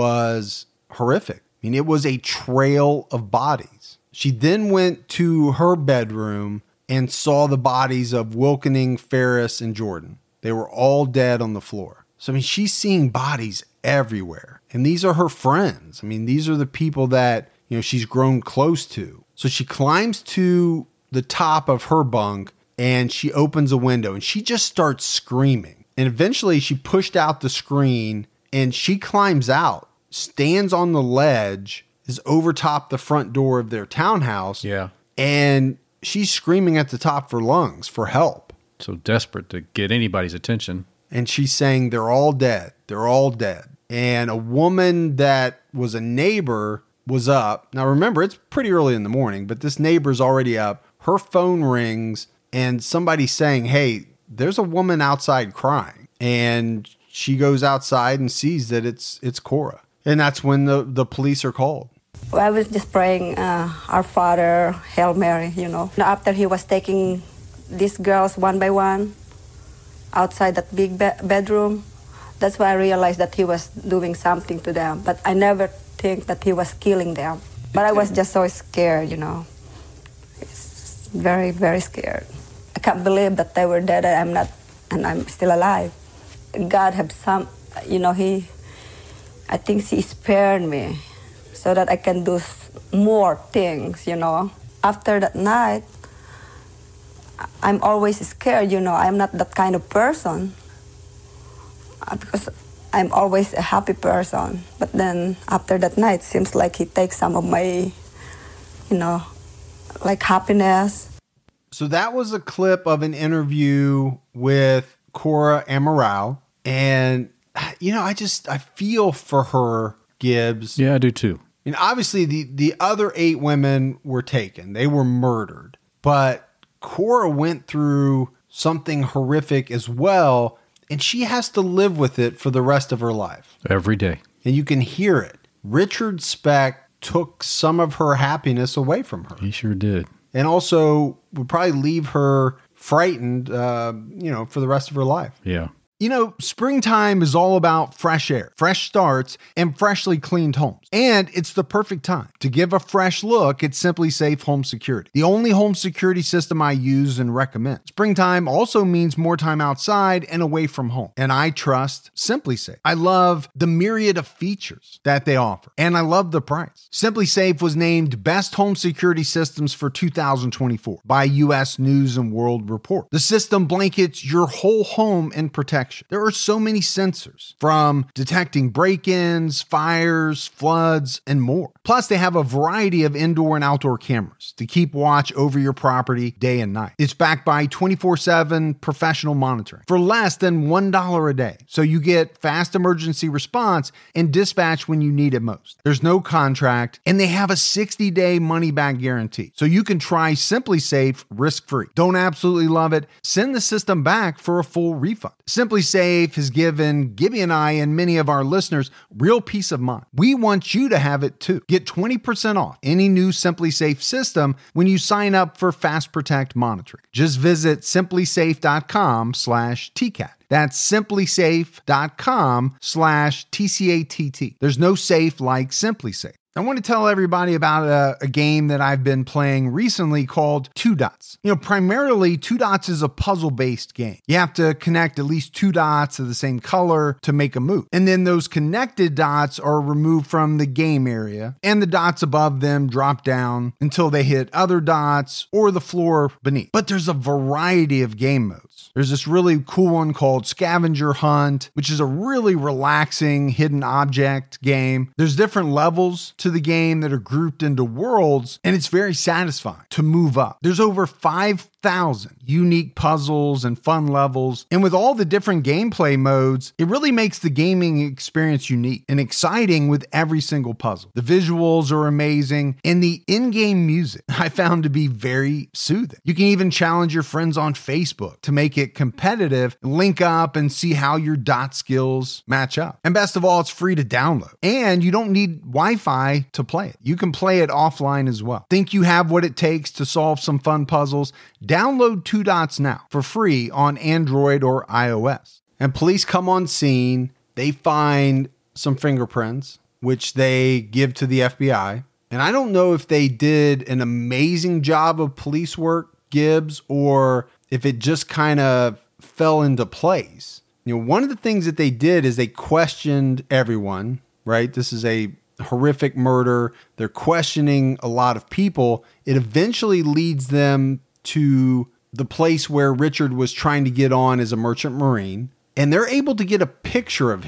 was horrific. I mean, it was a trail of bodies. She then went to her bedroom and saw the bodies of Wilkening, Ferris, and Jordan. They were all dead on the floor. So, I mean, she's seeing bodies everywhere. And these are her friends. I mean, these are the people that, you know, she's grown close to. So she climbs to the top of her bunk and she opens a window and she just starts screaming. And eventually she pushed out the screen and she climbs out. stands on the ledge, is over top the front door of their townhouse. Yeah. And she's screaming at the top of her lungs for help. So desperate to get anybody's attention. And she's saying, they're all dead. They're all dead. And a woman that was a neighbor was up. Now, remember, it's pretty early in the morning, but this neighbor's already up. Her phone rings and somebody's saying, hey, there's a woman outside crying. And she goes outside and sees that it's Cora. And that's when the police are called. I was just praying Our Father, Hail Mary, After he was taking these girls one by one outside that big bedroom, that's why I realized that he was doing something to them. But I never think that he was killing them. But I was just so scared, It's very, very scared. I can't believe that they were dead and I'm still alive. God have some, I think he spared me so that I can do more things, After that night, I'm always scared, I'm not that kind of person because I'm always a happy person. But then after that night, it seems like he takes some of my, like happiness. So that was a clip of an interview with Cora Amaral. And, I feel for her, Gibbs. Yeah, I do too. Obviously the other 8 women were taken. They were murdered. But Cora went through something horrific as well, and she has to live with it for the rest of her life. Every day. And you can hear it. Richard Speck took some of her happiness away from her. He sure did. And also would probably leave her frightened, for the rest of her life. Yeah. Springtime is all about fresh air, fresh starts, and freshly cleaned homes. And it's the perfect time to give a fresh look at SimpliSafe Home Security, the only home security system I use and recommend. Springtime also means more time outside and away from home. And I trust SimpliSafe. I love the myriad of features that they offer, and I love the price. SimpliSafe was named Best Home Security Systems for 2024 by U.S. News and World Report. The system blankets your whole home in protection. There are so many sensors, from detecting break-ins, fires, floods, and more. Plus, they have a variety of indoor and outdoor cameras to keep watch over your property day and night. It's backed by 24/7 professional monitoring for less than $1 a day. So you get fast emergency response and dispatch when you need it most. There's no contract, and they have a 60-day money-back guarantee. So you can try SimpliSafe risk-free. Don't absolutely love it? Send the system back for a full refund. SimpliSafe has given Gibby and I and many of our listeners real peace of mind. We want you to have it too. Get 20% off any new SimpliSafe system when you sign up for Fast Protect monitoring. Just visit SimpliSafe.com/TCAT. That's SimpliSafe.com/TCATT. There's no safe like SimpliSafe. I want to tell everybody about a game that I've been playing recently called Two Dots. Primarily, Two Dots is a puzzle-based game. You have to connect at least 2 dots of the same color to make a move. And then those connected dots are removed from the game area, and the dots above them drop down until they hit other dots or the floor beneath. But there's a variety of game modes. There's this really cool one called Scavenger Hunt, which is a really relaxing hidden object game. There's different levels to the game that are grouped into worlds, and it's very satisfying to move up. There's over 5,000 unique puzzles and fun levels, and with all the different gameplay modes, it really makes the gaming experience unique and exciting with every single puzzle. The visuals are amazing, and the in-game music I found to be very soothing. You can even challenge your friends on Facebook to make it competitive, link up, and see how your dot skills match up. And best of all, it's free to download, and you don't need Wi-Fi to play it. You can play it offline as well. Think you have what it takes to solve some fun puzzles? Download Two Dots now for free on Android or iOS. And police come on scene. They find some fingerprints, which they give to the FBI. And I don't know if they did an amazing job of police work, Gibbs, or if it just kind of fell into place. One of the things that they did is they questioned everyone, right? This is a horrific murder. They're questioning a lot of people. It eventually leads them to the place where Richard was trying to get on as a merchant marine, and they're able to get a picture of him.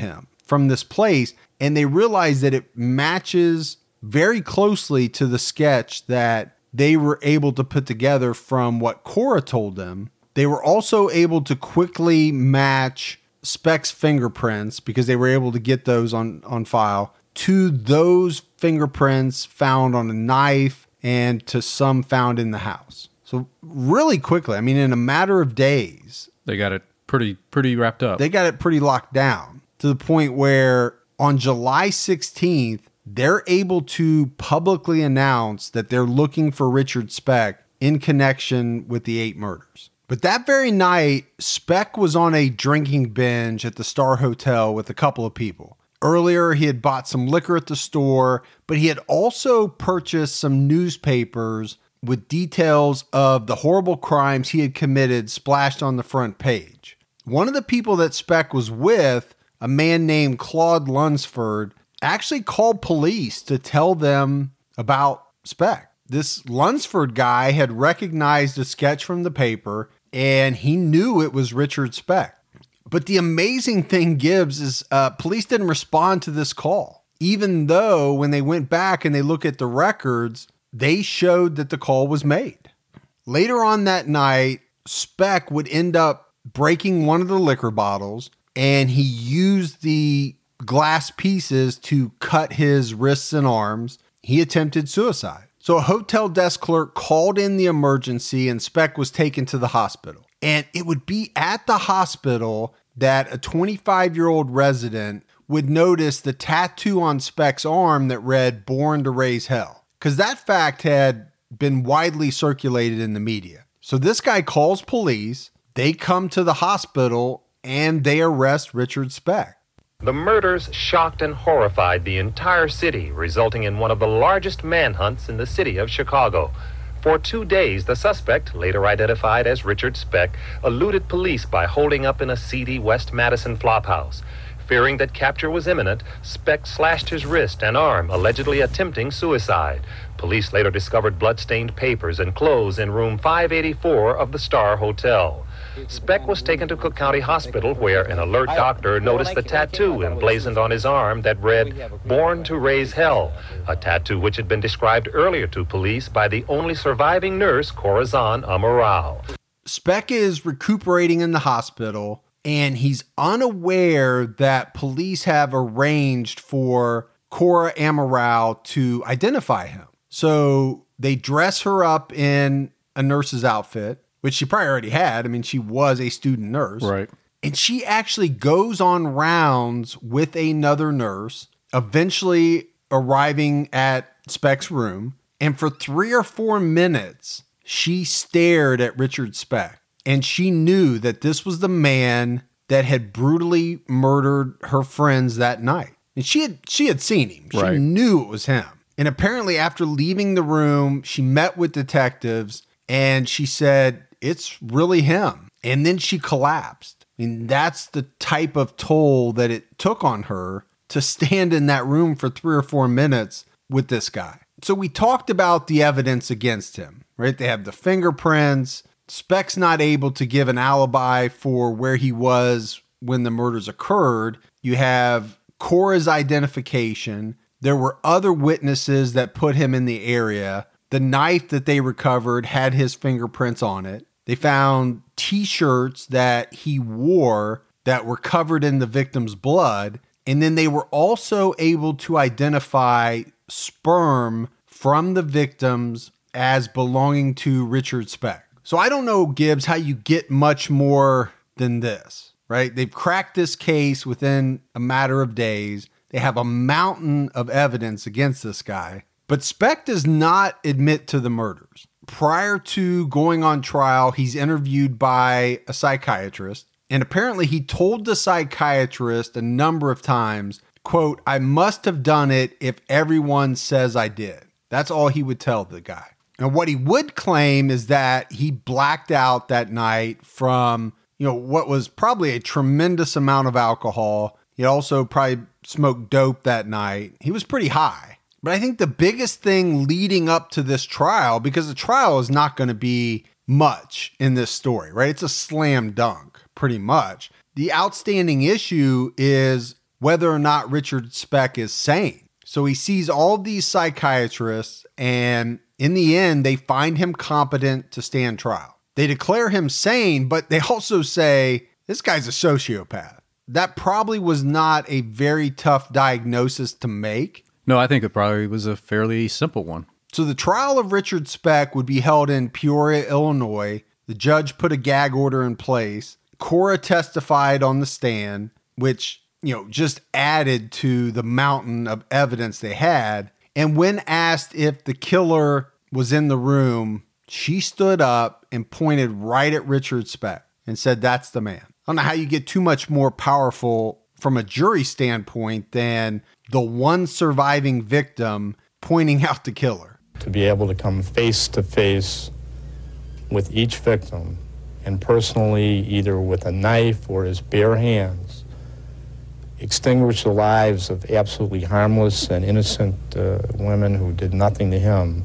from this place, and they realize that it matches very closely to the sketch that they were able to put together from what Cora told them. They were also able to quickly match Speck's fingerprints, because they were able to get those on file, to those fingerprints found on a knife and to some found in the house. So really quickly, I mean, in a matter of days, they got it pretty wrapped up. They got it pretty locked down, to the point where on July 16th, they're able to publicly announce that they're looking for Richard Speck in connection with the 8 murders. But that very night, Speck was on a drinking binge at the Star Hotel with a couple of people. Earlier, he had bought some liquor at the store, but he had also purchased some newspapers with details of the horrible crimes he had committed splashed on the front page. One of the people that Speck was with, a man named Claude Lunsford, actually called police to tell them about Speck. This Lunsford guy had recognized a sketch from the paper, and he knew it was Richard Speck. But the amazing thing, Gibbs, is police didn't respond to this call, even though when they went back and they look at the records, they showed that the call was made. Later on that night, Speck would end up breaking one of the liquor bottles, and he used the glass pieces to cut his wrists and arms. He attempted suicide. So a hotel desk clerk called in the emergency, and Speck was taken to the hospital. And it would be at the hospital that a 25-year-old resident would notice the tattoo on Speck's arm that read "Born to Raise Hell," because that fact had been widely circulated in the media. So this guy calls police, they come to the hospital, and they arrest Richard Speck. The murders shocked and horrified the entire city, resulting in one of the largest manhunts in the city of Chicago. For 2 days, the suspect, later identified as Richard Speck, eluded police by holding up in a seedy West Madison flophouse. Fearing that capture was imminent, Speck slashed his wrist and arm, allegedly attempting suicide. Police later discovered blood-stained papers and clothes in room 584 of the Star Hotel. Speck was taken to Cook County Hospital, where an alert doctor noticed the tattoo emblazoned on his arm that read, "Born to Raise Hell," a tattoo which had been described earlier to police by the only surviving nurse, Corazon Amaral. Speck is recuperating in the hospital, and he's unaware that police have arranged for Cora Amaral to identify him. So they dress her up in a nurse's outfit, which she probably already had. I mean, she was a student nurse. Right. And she actually goes on rounds with another nurse, eventually arriving at Speck's room. And for 3 or 4 minutes, she stared at Richard Speck. And she knew that this was the man that had brutally murdered her friends that night. And she had seen him. She Right. knew it was him. And apparently after leaving the room, she met with detectives and she said, "It's really him." And then she collapsed. I mean, that's the type of toll that it took on her to stand in that room for 3 or 4 minutes with this guy. So we talked about the evidence against him, right? They have the fingerprints. Speck's not able to give an alibi for where he was when the murders occurred. You have Cora's identification. There were other witnesses that put him in the area. The knife that they recovered had his fingerprints on it. They found t-shirts that he wore that were covered in the victim's blood. And then they were also able to identify sperm from the victims as belonging to Richard Speck. So I don't know, Gibbs, how you get much more than this, right? They've cracked this case within a matter of days. They have a mountain of evidence against this guy. But Speck does not admit to the murders. Prior to going on trial, he's interviewed by a psychiatrist. And apparently he told the psychiatrist a number of times, quote, "I must have done it if everyone says I did." That's all he would tell the guy. And what he would claim is that he blacked out that night from, what was probably a tremendous amount of alcohol. He also probably smoked dope that night. He was pretty high. But I think the biggest thing leading up to this trial, because the trial is not going to be much in this story, right? It's a slam dunk, pretty much. The outstanding issue is whether or not Richard Speck is sane. So he sees all these psychiatrists, and in the end, they find him competent to stand trial. They declare him sane, but they also say, this guy's a sociopath. That probably was not a very tough diagnosis to make. No, I think it probably was a fairly simple one. So the trial of Richard Speck would be held in Peoria, Illinois. The judge put a gag order in place. Cora testified on the stand, which, just added to the mountain of evidence they had. And when asked if the killer was in the room, she stood up and pointed right at Richard Speck and said, that's the man. I don't know how you get too much more powerful from a jury standpoint than the one surviving victim pointing out the killer. To be able to come face to face with each victim and personally, either with a knife or his bare hands, extinguish the lives of absolutely harmless and innocent women who did nothing to him,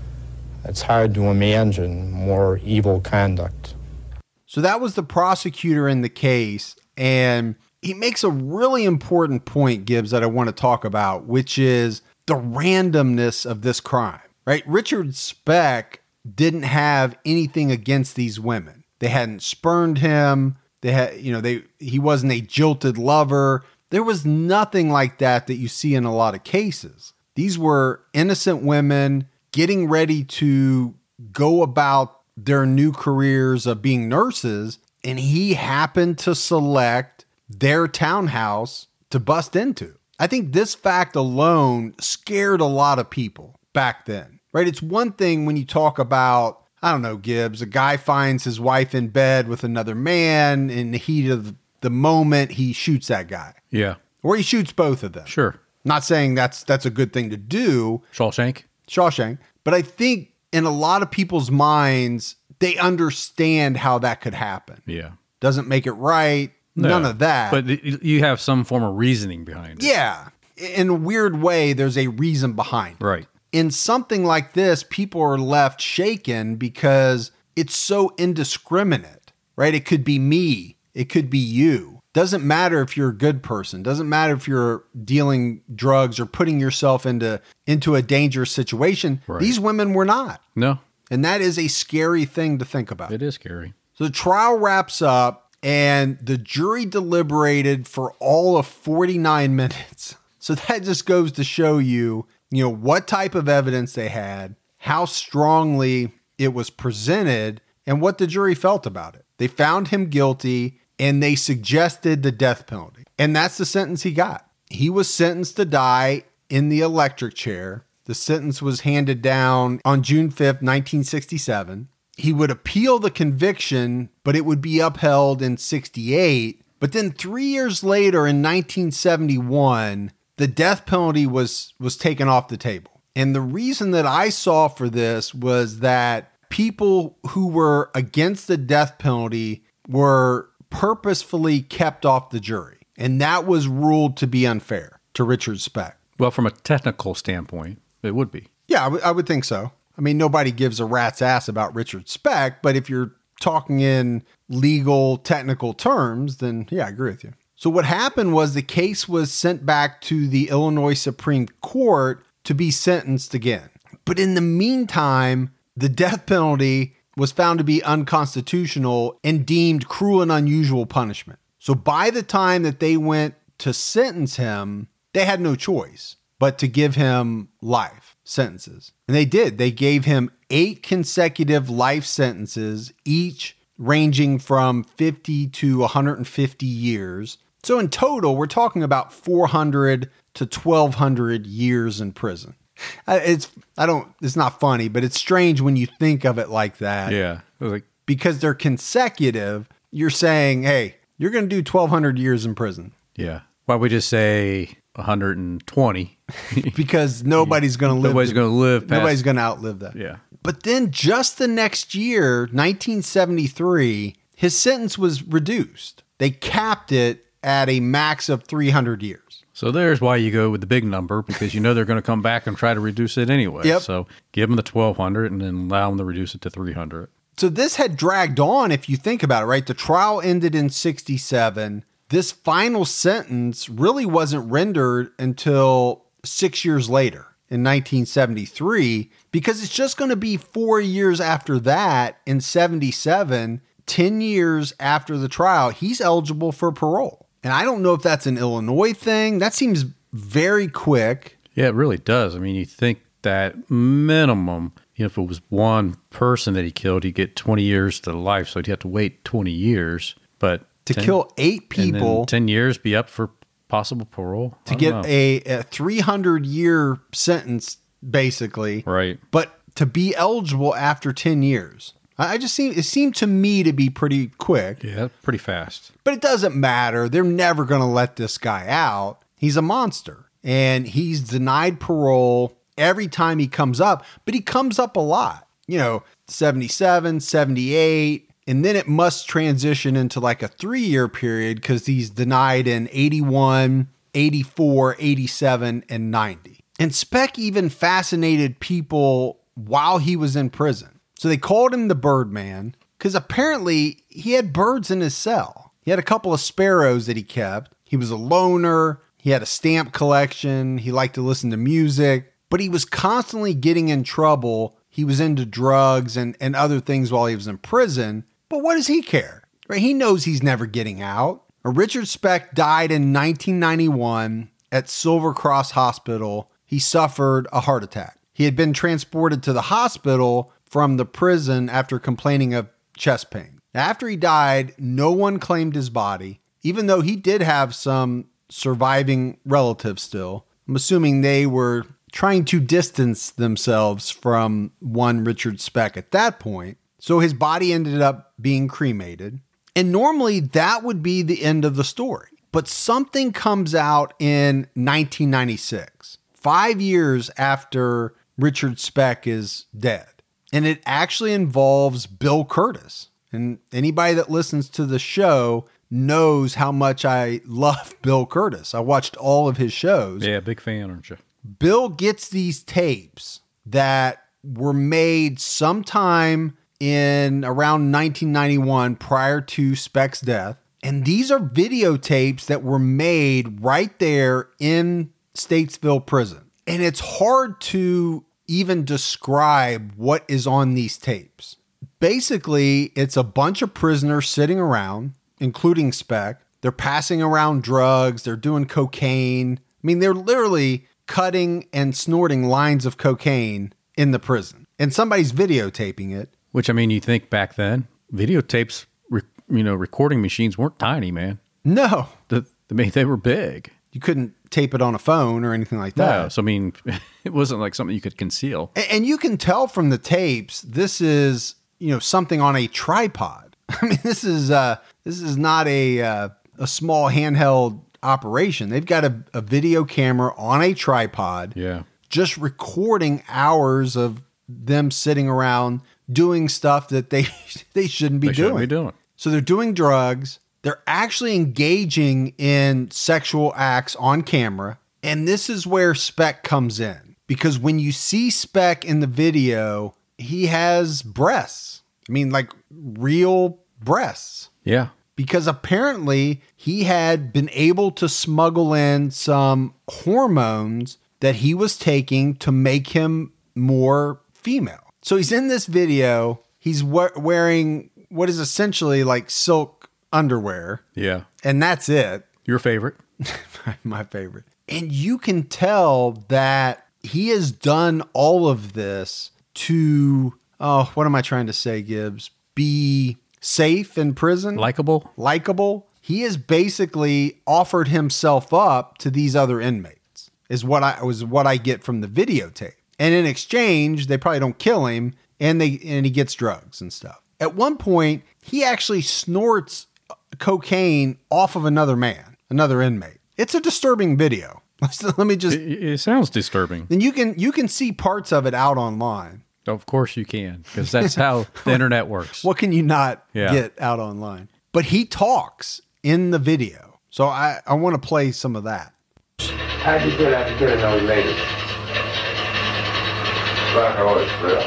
it's hard to imagine more evil conduct. So that was the prosecutor in the case, and he makes a really important point, Gibbs, that I want to talk about, which is the randomness of this crime, right? Richard Speck didn't have anything against these women. They hadn't spurned him. They had, he wasn't a jilted lover. There was nothing like that you see in a lot of cases. These were innocent women getting ready to go about their new careers of being nurses, and he happened to select their townhouse to bust into. I think this fact alone scared a lot of people back then, right? It's one thing when you talk about, I don't know, Gibbs, a guy finds his wife in bed with another man, in the heat of the moment, he shoots that guy. Yeah. Or he shoots both of them. Sure. Not saying that's a good thing to do. Shawshank. But I think in a lot of people's minds, they understand how that could happen. Yeah. Doesn't make it right. No, none of that. But you have some form of reasoning behind it. Yeah. In a weird way, there's a reason behind it. Right. In something like this, people are left shaken because it's so indiscriminate, right? It could be me. It could be you. Doesn't matter if you're a good person. Doesn't matter if you're dealing drugs or putting yourself into a dangerous situation. Right. These women were not. No. And that is a scary thing to think about. It is scary. So the trial wraps up and the jury deliberated for all of 49 minutes. So that just goes to show you, what type of evidence they had, how strongly it was presented, and what the jury felt about it. They found him guilty, and they suggested the death penalty. And that's the sentence he got. He was sentenced to die in the electric chair. The sentence was handed down on June 5th, 1967. He would appeal the conviction, but it would be upheld in 68. But then 3 years later, in 1971, the death penalty was taken off the table. And the reason that I saw for this was that people who were against the death penalty were purposefully kept off the jury. And that was ruled to be unfair to Richard Speck. Well, from a technical standpoint, it would be. Yeah, I would think so. I mean, nobody gives a rat's ass about Richard Speck, but if you're talking in legal, technical terms, then yeah, I agree with you. So what happened was the case was sent back to the Illinois Supreme Court to be sentenced again. But in the meantime, the death penalty was found to be unconstitutional and deemed cruel and unusual punishment. So by the time that they went to sentence him, they had no choice but to give him life sentences. And they did. They gave him 8 consecutive life sentences, each ranging from 50 to 150 years. So in total, we're talking about 400 to 1,200 years in prison. It's not funny, but it's strange when you think of it like that. Yeah. Because they're consecutive, you're saying, hey, you're going to do 1,200 years in prison. Yeah. Why don't we just say 120? Because nobody's going to live. Nobody's going to live. Nobody's going to outlive that. Yeah. But then just the next year, 1973, his sentence was reduced. They capped it at a max of 300 years. So there's why you go with the big number, because they're going to come back and try to reduce it anyway. Yep. So give them the 1,200 and then allow them to reduce it to 300. So this had dragged on, if you think about it, right? The trial ended in 67. this final sentence really wasn't rendered until 6 years later in 1973, because it's just going to be 4 years after that in 77, 10 years after the trial, he's eligible for parole. And I don't know if that's an Illinois thing. That seems very quick. Yeah, it really does. I mean, you think that minimum, if it was one person that he killed, he'd get 20 years to life. So he'd have to wait 20 years. But to kill 8 people, 10 years, be up for possible parole? To get a 300-year sentence, basically. Right. But to be eligible after 10 years. It seemed to me to be pretty quick. Yeah, pretty fast. But it doesn't matter. They're never going to let this guy out. He's a monster. And he's denied parole every time he comes up. But he comes up a lot. 77, 78. And then it must transition into like a 3-year period because he's denied in 81, 84, 87, and 90. And Speck even fascinated people while he was in prison. So they called him the Birdman because apparently he had birds in his cell. He had a couple of sparrows that he kept. He was a loner. He had a stamp collection. He liked to listen to music, but he was constantly getting in trouble. He was into drugs and other things while he was in prison. But what does he care? Right? He knows he's never getting out. Richard Speck died in 1991 at Silver Cross Hospital. He suffered a heart attack. He had been transported to the hospital from the prison after complaining of chest pain. After he died, no one claimed his body, even though he did have some surviving relatives still. I'm assuming they were trying to distance themselves from one Richard Speck at that point. So his body ended up being cremated. And normally that would be the end of the story. But something comes out in 1996, 5 years after Richard Speck is dead. And it actually involves Bill Curtis. And anybody that listens to the show knows how much I love Bill Curtis. I watched all of his shows. Yeah, big fan, aren't you? Bill gets these tapes that were made sometime in around 1991 prior to Speck's death. And these are videotapes that were made right there in Statesville Prison. And it's hard to even describe what is on these tapes. Basically, it's a bunch of prisoners sitting around, including Speck. They're passing around drugs. They're doing cocaine. I mean, they're literally cutting and snorting lines of cocaine in the prison. And somebody's videotaping it. Which, I mean, you think back then, videotapes, recording machines weren't tiny, man. No. They were big. You couldn't tape it on a phone or anything like that. No, so I mean, it wasn't like something you could conceal. And you can tell from the tapes, this is, something on a tripod. I mean, this is not a small handheld operation. They've got a video camera on a tripod. Yeah. Just recording hours of them sitting around doing stuff that they shouldn't be doing. So they're doing drugs. They're actually engaging in sexual acts on camera. And this is where Speck comes in. Because when you see Speck in the video, he has breasts. I mean, like real breasts. Yeah. Because apparently he had been able to smuggle in some hormones that he was taking to make him more female. So he's in this video. He's wearing what is essentially like silk underwear. Yeah. And that's it. Your favorite. My favorite. And you can tell that he has done all of this to, what am I trying to say, Gibbs? Be safe in prison. Likeable. He has basically offered himself up to these other inmates, is what I get from the videotape. And in exchange, they probably don't kill him, and he gets drugs and stuff. At one point, he actually snorts cocaine off of another inmate. It's a disturbing video. Let me just. It sounds disturbing. And you can see parts of it out online. Of course you can, because that's how the internet works. What can you not get out online? But he talks in the video, so I want to play some of that. How'd you feel after killing those ladies? Like I always felt.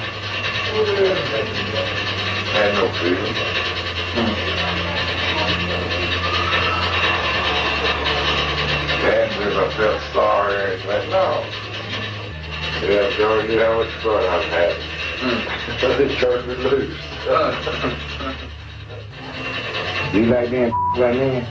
Had no feeling. I felt sorry or anything. No. Yeah, George, you know how much fun I'm having. So this church would lose. You like being by men?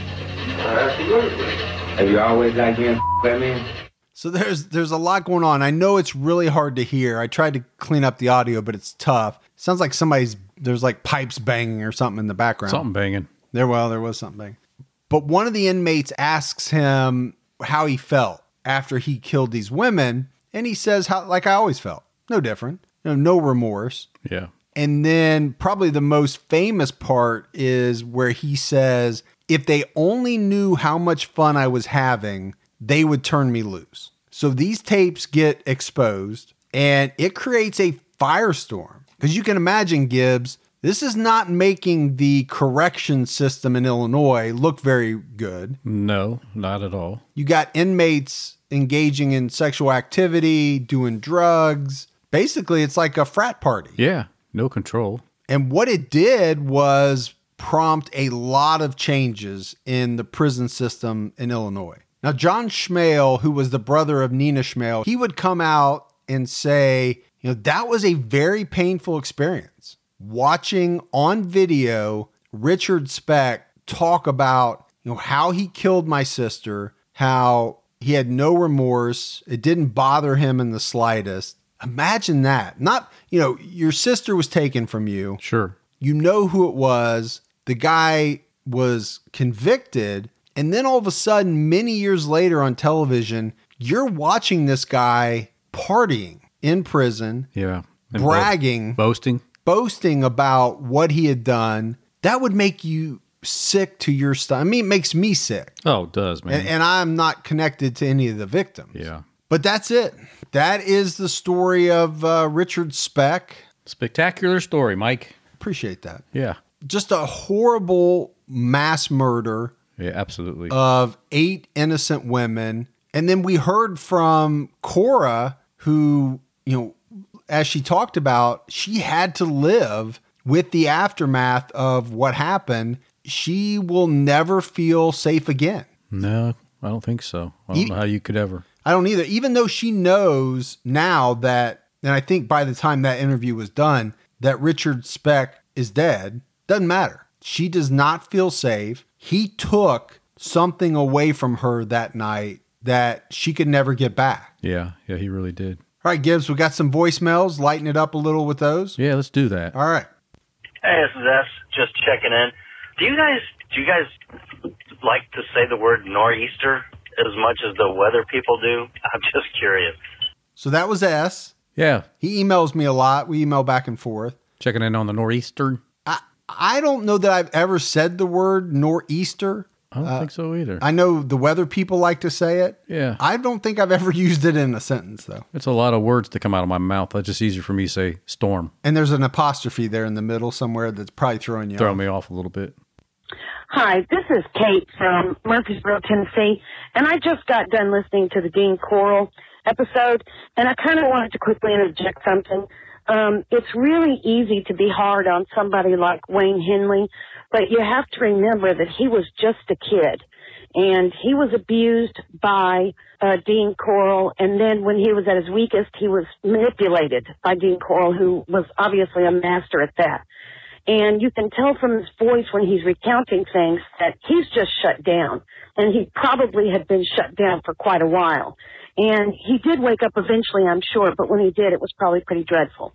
Absolutely. Have you always liked being by men? So there's a lot going on. I know it's really hard to hear. I tried to clean up the audio, but it's tough. Sounds like there's like pipes banging or something in the background. Something banging. There was something banging. But one of the inmates asks him how he felt after he killed these women, and he says, like I always felt. No different. No remorse. Yeah. And then probably the most famous part is where he says, if they only knew how much fun I was having, they would turn me loose. So these tapes get exposed and it creates a firestorm. Because you can imagine, Gibbs, this is not making the correction system in Illinois look very good. No, not at all. You got inmates engaging in sexual activity, doing drugs. Basically, it's like a frat party. Yeah, no control. And what it did was prompt a lot of changes in the prison system in Illinois. Now, John Schmale, who was the brother of Nina Schmale, he would come out and say, that was a very painful experience. Watching on video Richard Speck talk about, how he killed my sister, how he had no remorse. It didn't bother him in the slightest. Imagine that. Not, your sister was taken from you. Sure. You know who it was. The guy was convicted. And then all of a sudden, many years later on television, you're watching this guy partying in prison. Yeah. And bragging. Boasting about what he had done. That would make you sick to your stomach. I mean, it makes me sick. Oh, it does, man. And I'm not connected to any of the victims. Yeah. But that's it. That is the story of Richard Speck. Spectacular story, Mike. Appreciate that. Yeah. Just a horrible mass murder. Yeah, absolutely. Of 8 innocent women. And then we heard from Cora, who, as she talked about, she had to live with the aftermath of what happened. She will never feel safe again. No, I don't think so. I don't know how you could ever. I don't either. Even though she knows now that, and I think by the time that interview was done, that Richard Speck is dead, doesn't matter. She does not feel safe. He took something away from her that night that she could never get back. Yeah, he really did. All right, Gibbs, we got some voicemails. Lighten it up a little with those. Yeah, let's do that. All right. Hey, this is S. Just checking in. Do you guys like to say the word nor'easter as much as the weather people do? I'm just curious. So that was S. Yeah. He emails me a lot. We email back and forth. Checking in on the nor'easter. I don't know that I've ever said the word nor'easter. I don't think so either. I know the weather people like to say it. Yeah. I don't think I've ever used it in a sentence, though. It's a lot of words to come out of my mouth. That's just easier for me to say storm. And there's an apostrophe there in the middle somewhere that's probably throwing you off. Me off a little bit. Hi, this is Kate from Murfreesboro, Tennessee, and I just got done listening to the Dean Corll episode, and I kind of wanted to quickly interject something. It's really easy to be hard on somebody like Wayne Henley, but you have to remember that he was just a kid, and he was abused by Dean Corll, and then when he was at his weakest, he was manipulated by Dean Corll, who was obviously a master at that. And you can tell from his voice when he's recounting things that he's just shut down. And he probably had been shut down for quite a while. And he did wake up eventually, I'm sure, but when he did, it was probably pretty dreadful.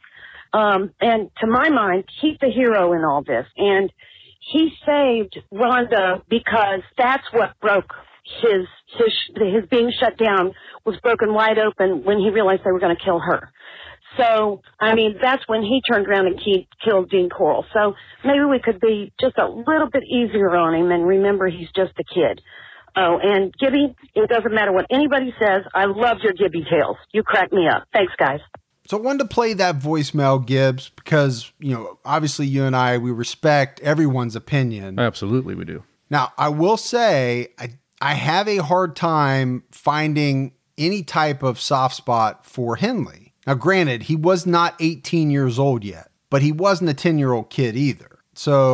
And to my mind, he's the hero in all this. And he saved Rhonda because that's what broke his being shut down was broken wide open when he realized they were going to kill her. So, I mean, that's when he turned around and killed Dean Corll. So maybe we could be just a little bit easier on him and remember he's just a kid. Oh, and Gibby, it doesn't matter what anybody says. I love your Gibby tales. You crack me up. Thanks, guys. So I wanted to play that voicemail, Gibbs, because, obviously you and I, we respect everyone's opinion. Absolutely we do. Now, I will say I have a hard time finding any type of soft spot for Henley. Now, granted, he was not 18 years old yet, but he wasn't a 10-year-old kid either. So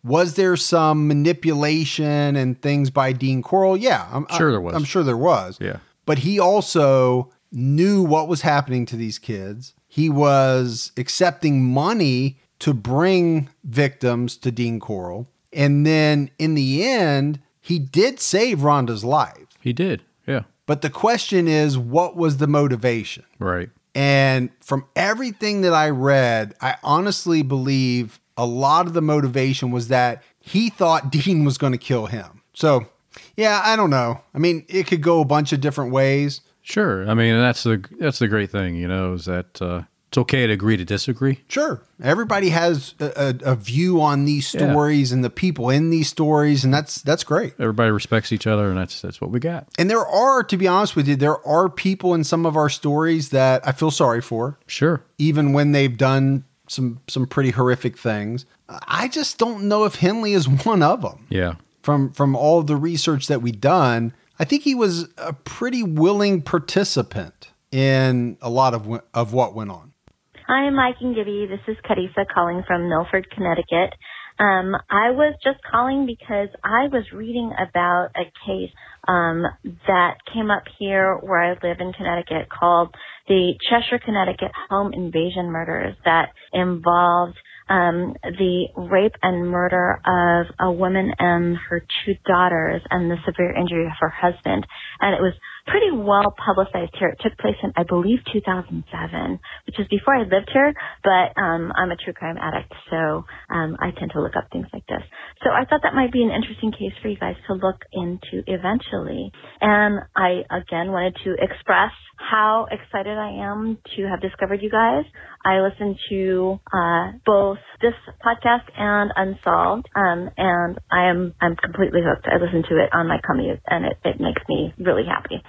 Was there some manipulation and things by Dean Corll? Yeah. I'm sure there was. I'm sure there was. Yeah. But he also knew what was happening to these kids. He was accepting money to bring victims to Dean Corll. And then in the end, he did save Rhonda's life. He did. Yeah. But the question is, what was the motivation? Right. And from everything that I read, I honestly believe a lot of the motivation was that he thought Dean was going to kill him. So, yeah, I don't know. I mean, it could go a bunch of different ways. Sure. I mean, that's the great thing, is that it's okay to agree to disagree. Sure. Everybody has a view on these stories and the people in these stories, and that's great. Everybody respects each other, and that's what we got. And there are, to be honest with you, there are people in some of our stories that I feel sorry for. Sure. Even when they've done some pretty horrific things. I just don't know if Henley is one of them. Yeah. From all of the research that we've done, I think he was a pretty willing participant in a lot of what went on. Hi, Mike and Gibby. This is Carissa calling from Milford, Connecticut. I was just calling because I was reading about a case that came up here where I live in Connecticut called the Cheshire, Connecticut home invasion murders that involved the rape and murder of a woman and her 2 daughters and the severe injury of her husband. And it was pretty well publicized here. It took place in, I believe, 2007, which is before I lived here, but I'm a true crime addict, so I tend to look up things like this. So I thought that might be an interesting case for you guys to look into eventually. And I, again, wanted to express how excited I am to have discovered you guys. I listen to both this podcast and Unsolved, and I'm completely hooked. I listen to it on my commute, and it makes me really happy.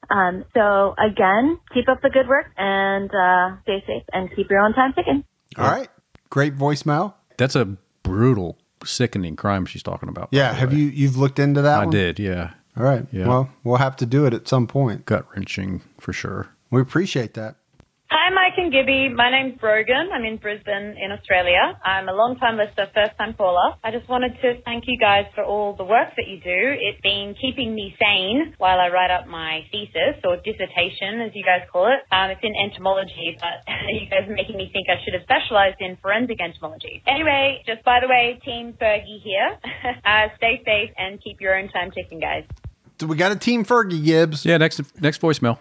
So again, keep up the good work and stay safe and keep your own time ticking. All right. Great voicemail. That's a brutal, sickening crime she's talking about. Yeah. Have you've looked into that one? I did, yeah. All right. Yeah. Well, we'll have to do it at some point. Gut-wrenching for sure. We appreciate that. Hi, Mike and Gibby. My name's Brogan. I'm in Brisbane in Australia. I'm a long-time listener, first-time caller. I just wanted to thank you guys for all the work that you do. It's been keeping me sane while I write up my thesis, or dissertation, as you guys call it. It's in entomology, but you guys are making me think I should have specialized in forensic entomology. Anyway, just by the way, Team Fergie here. Stay safe and keep your own time ticking, guys. So we got a Team Fergie, Gibbs. Yeah, next voicemail.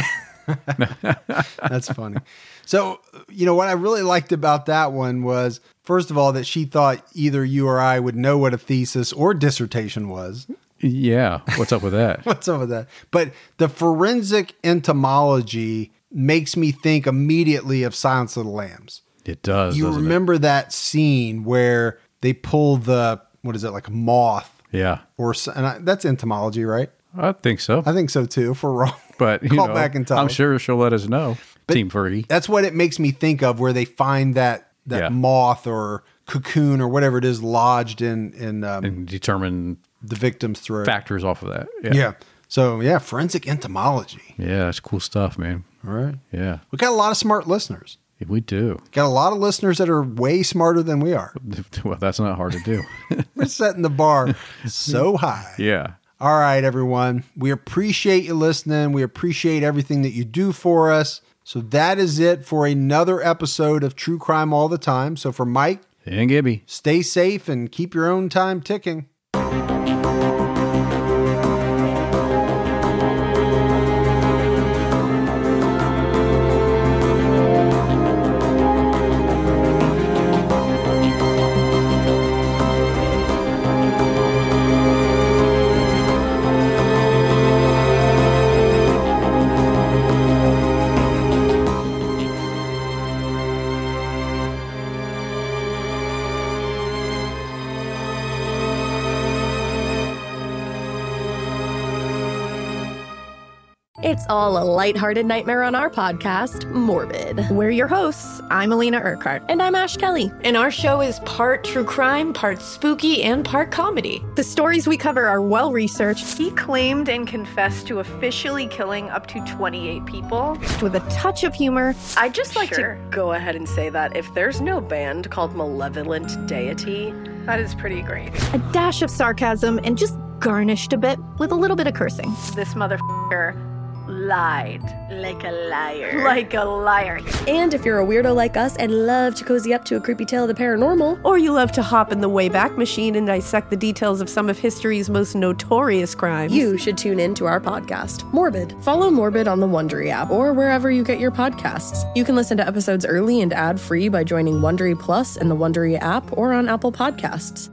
That's funny. So, what I really liked about that one was, first of all, that she thought either you or I would know what a thesis or dissertation was. Yeah. What's up with that? What's up with that? But the forensic entomology makes me think immediately of Silence of the Lambs. It does. You remember that scene where they pull like a moth? Yeah. That's entomology, right? I think so. I think so too, if we're wrong. But call back and tell I'm us. sure she'll let us know. But Team Fergie. That's what it makes me think of, where they find that moth or cocoon or whatever it is lodged in and determine the victim's throat. Factors off of that. Yeah. So forensic entomology. Yeah, that's cool stuff, man. All right. Yeah. We got a lot of smart listeners. Yeah, we do. Got a lot of listeners that are way smarter than we are. Well, that's not hard to do. We're setting the bar so high. Yeah. All right, everyone. We appreciate you listening. We appreciate everything that you do for us. So that is it for another episode of True Crime All the Time. So for Mike and Gibby, stay safe and keep your own time ticking. It's all a lighthearted nightmare on our podcast, Morbid. We're your hosts. I'm Alina Urquhart. And I'm Ash Kelly. And our show is part true crime, part spooky, and part comedy. The stories we cover are well-researched. He claimed and confessed to officially killing up to 28 people. With a touch of humor. I'd just like to go ahead and say that if there's no band called Malevolent Deity, That is pretty great. A dash of sarcasm and just garnished a bit with a little bit of cursing. This motherfucker lied. Like a liar. Like a liar. And if you're a weirdo like us and love to cozy up to a creepy tale of the paranormal, or you love to hop in the Wayback Machine and dissect the details of some of history's most notorious crimes, you should tune in to our podcast, Morbid. Follow Morbid on the Wondery app or wherever you get your podcasts. You can listen to episodes early and ad-free by joining Wondery Plus in the Wondery app or on Apple Podcasts.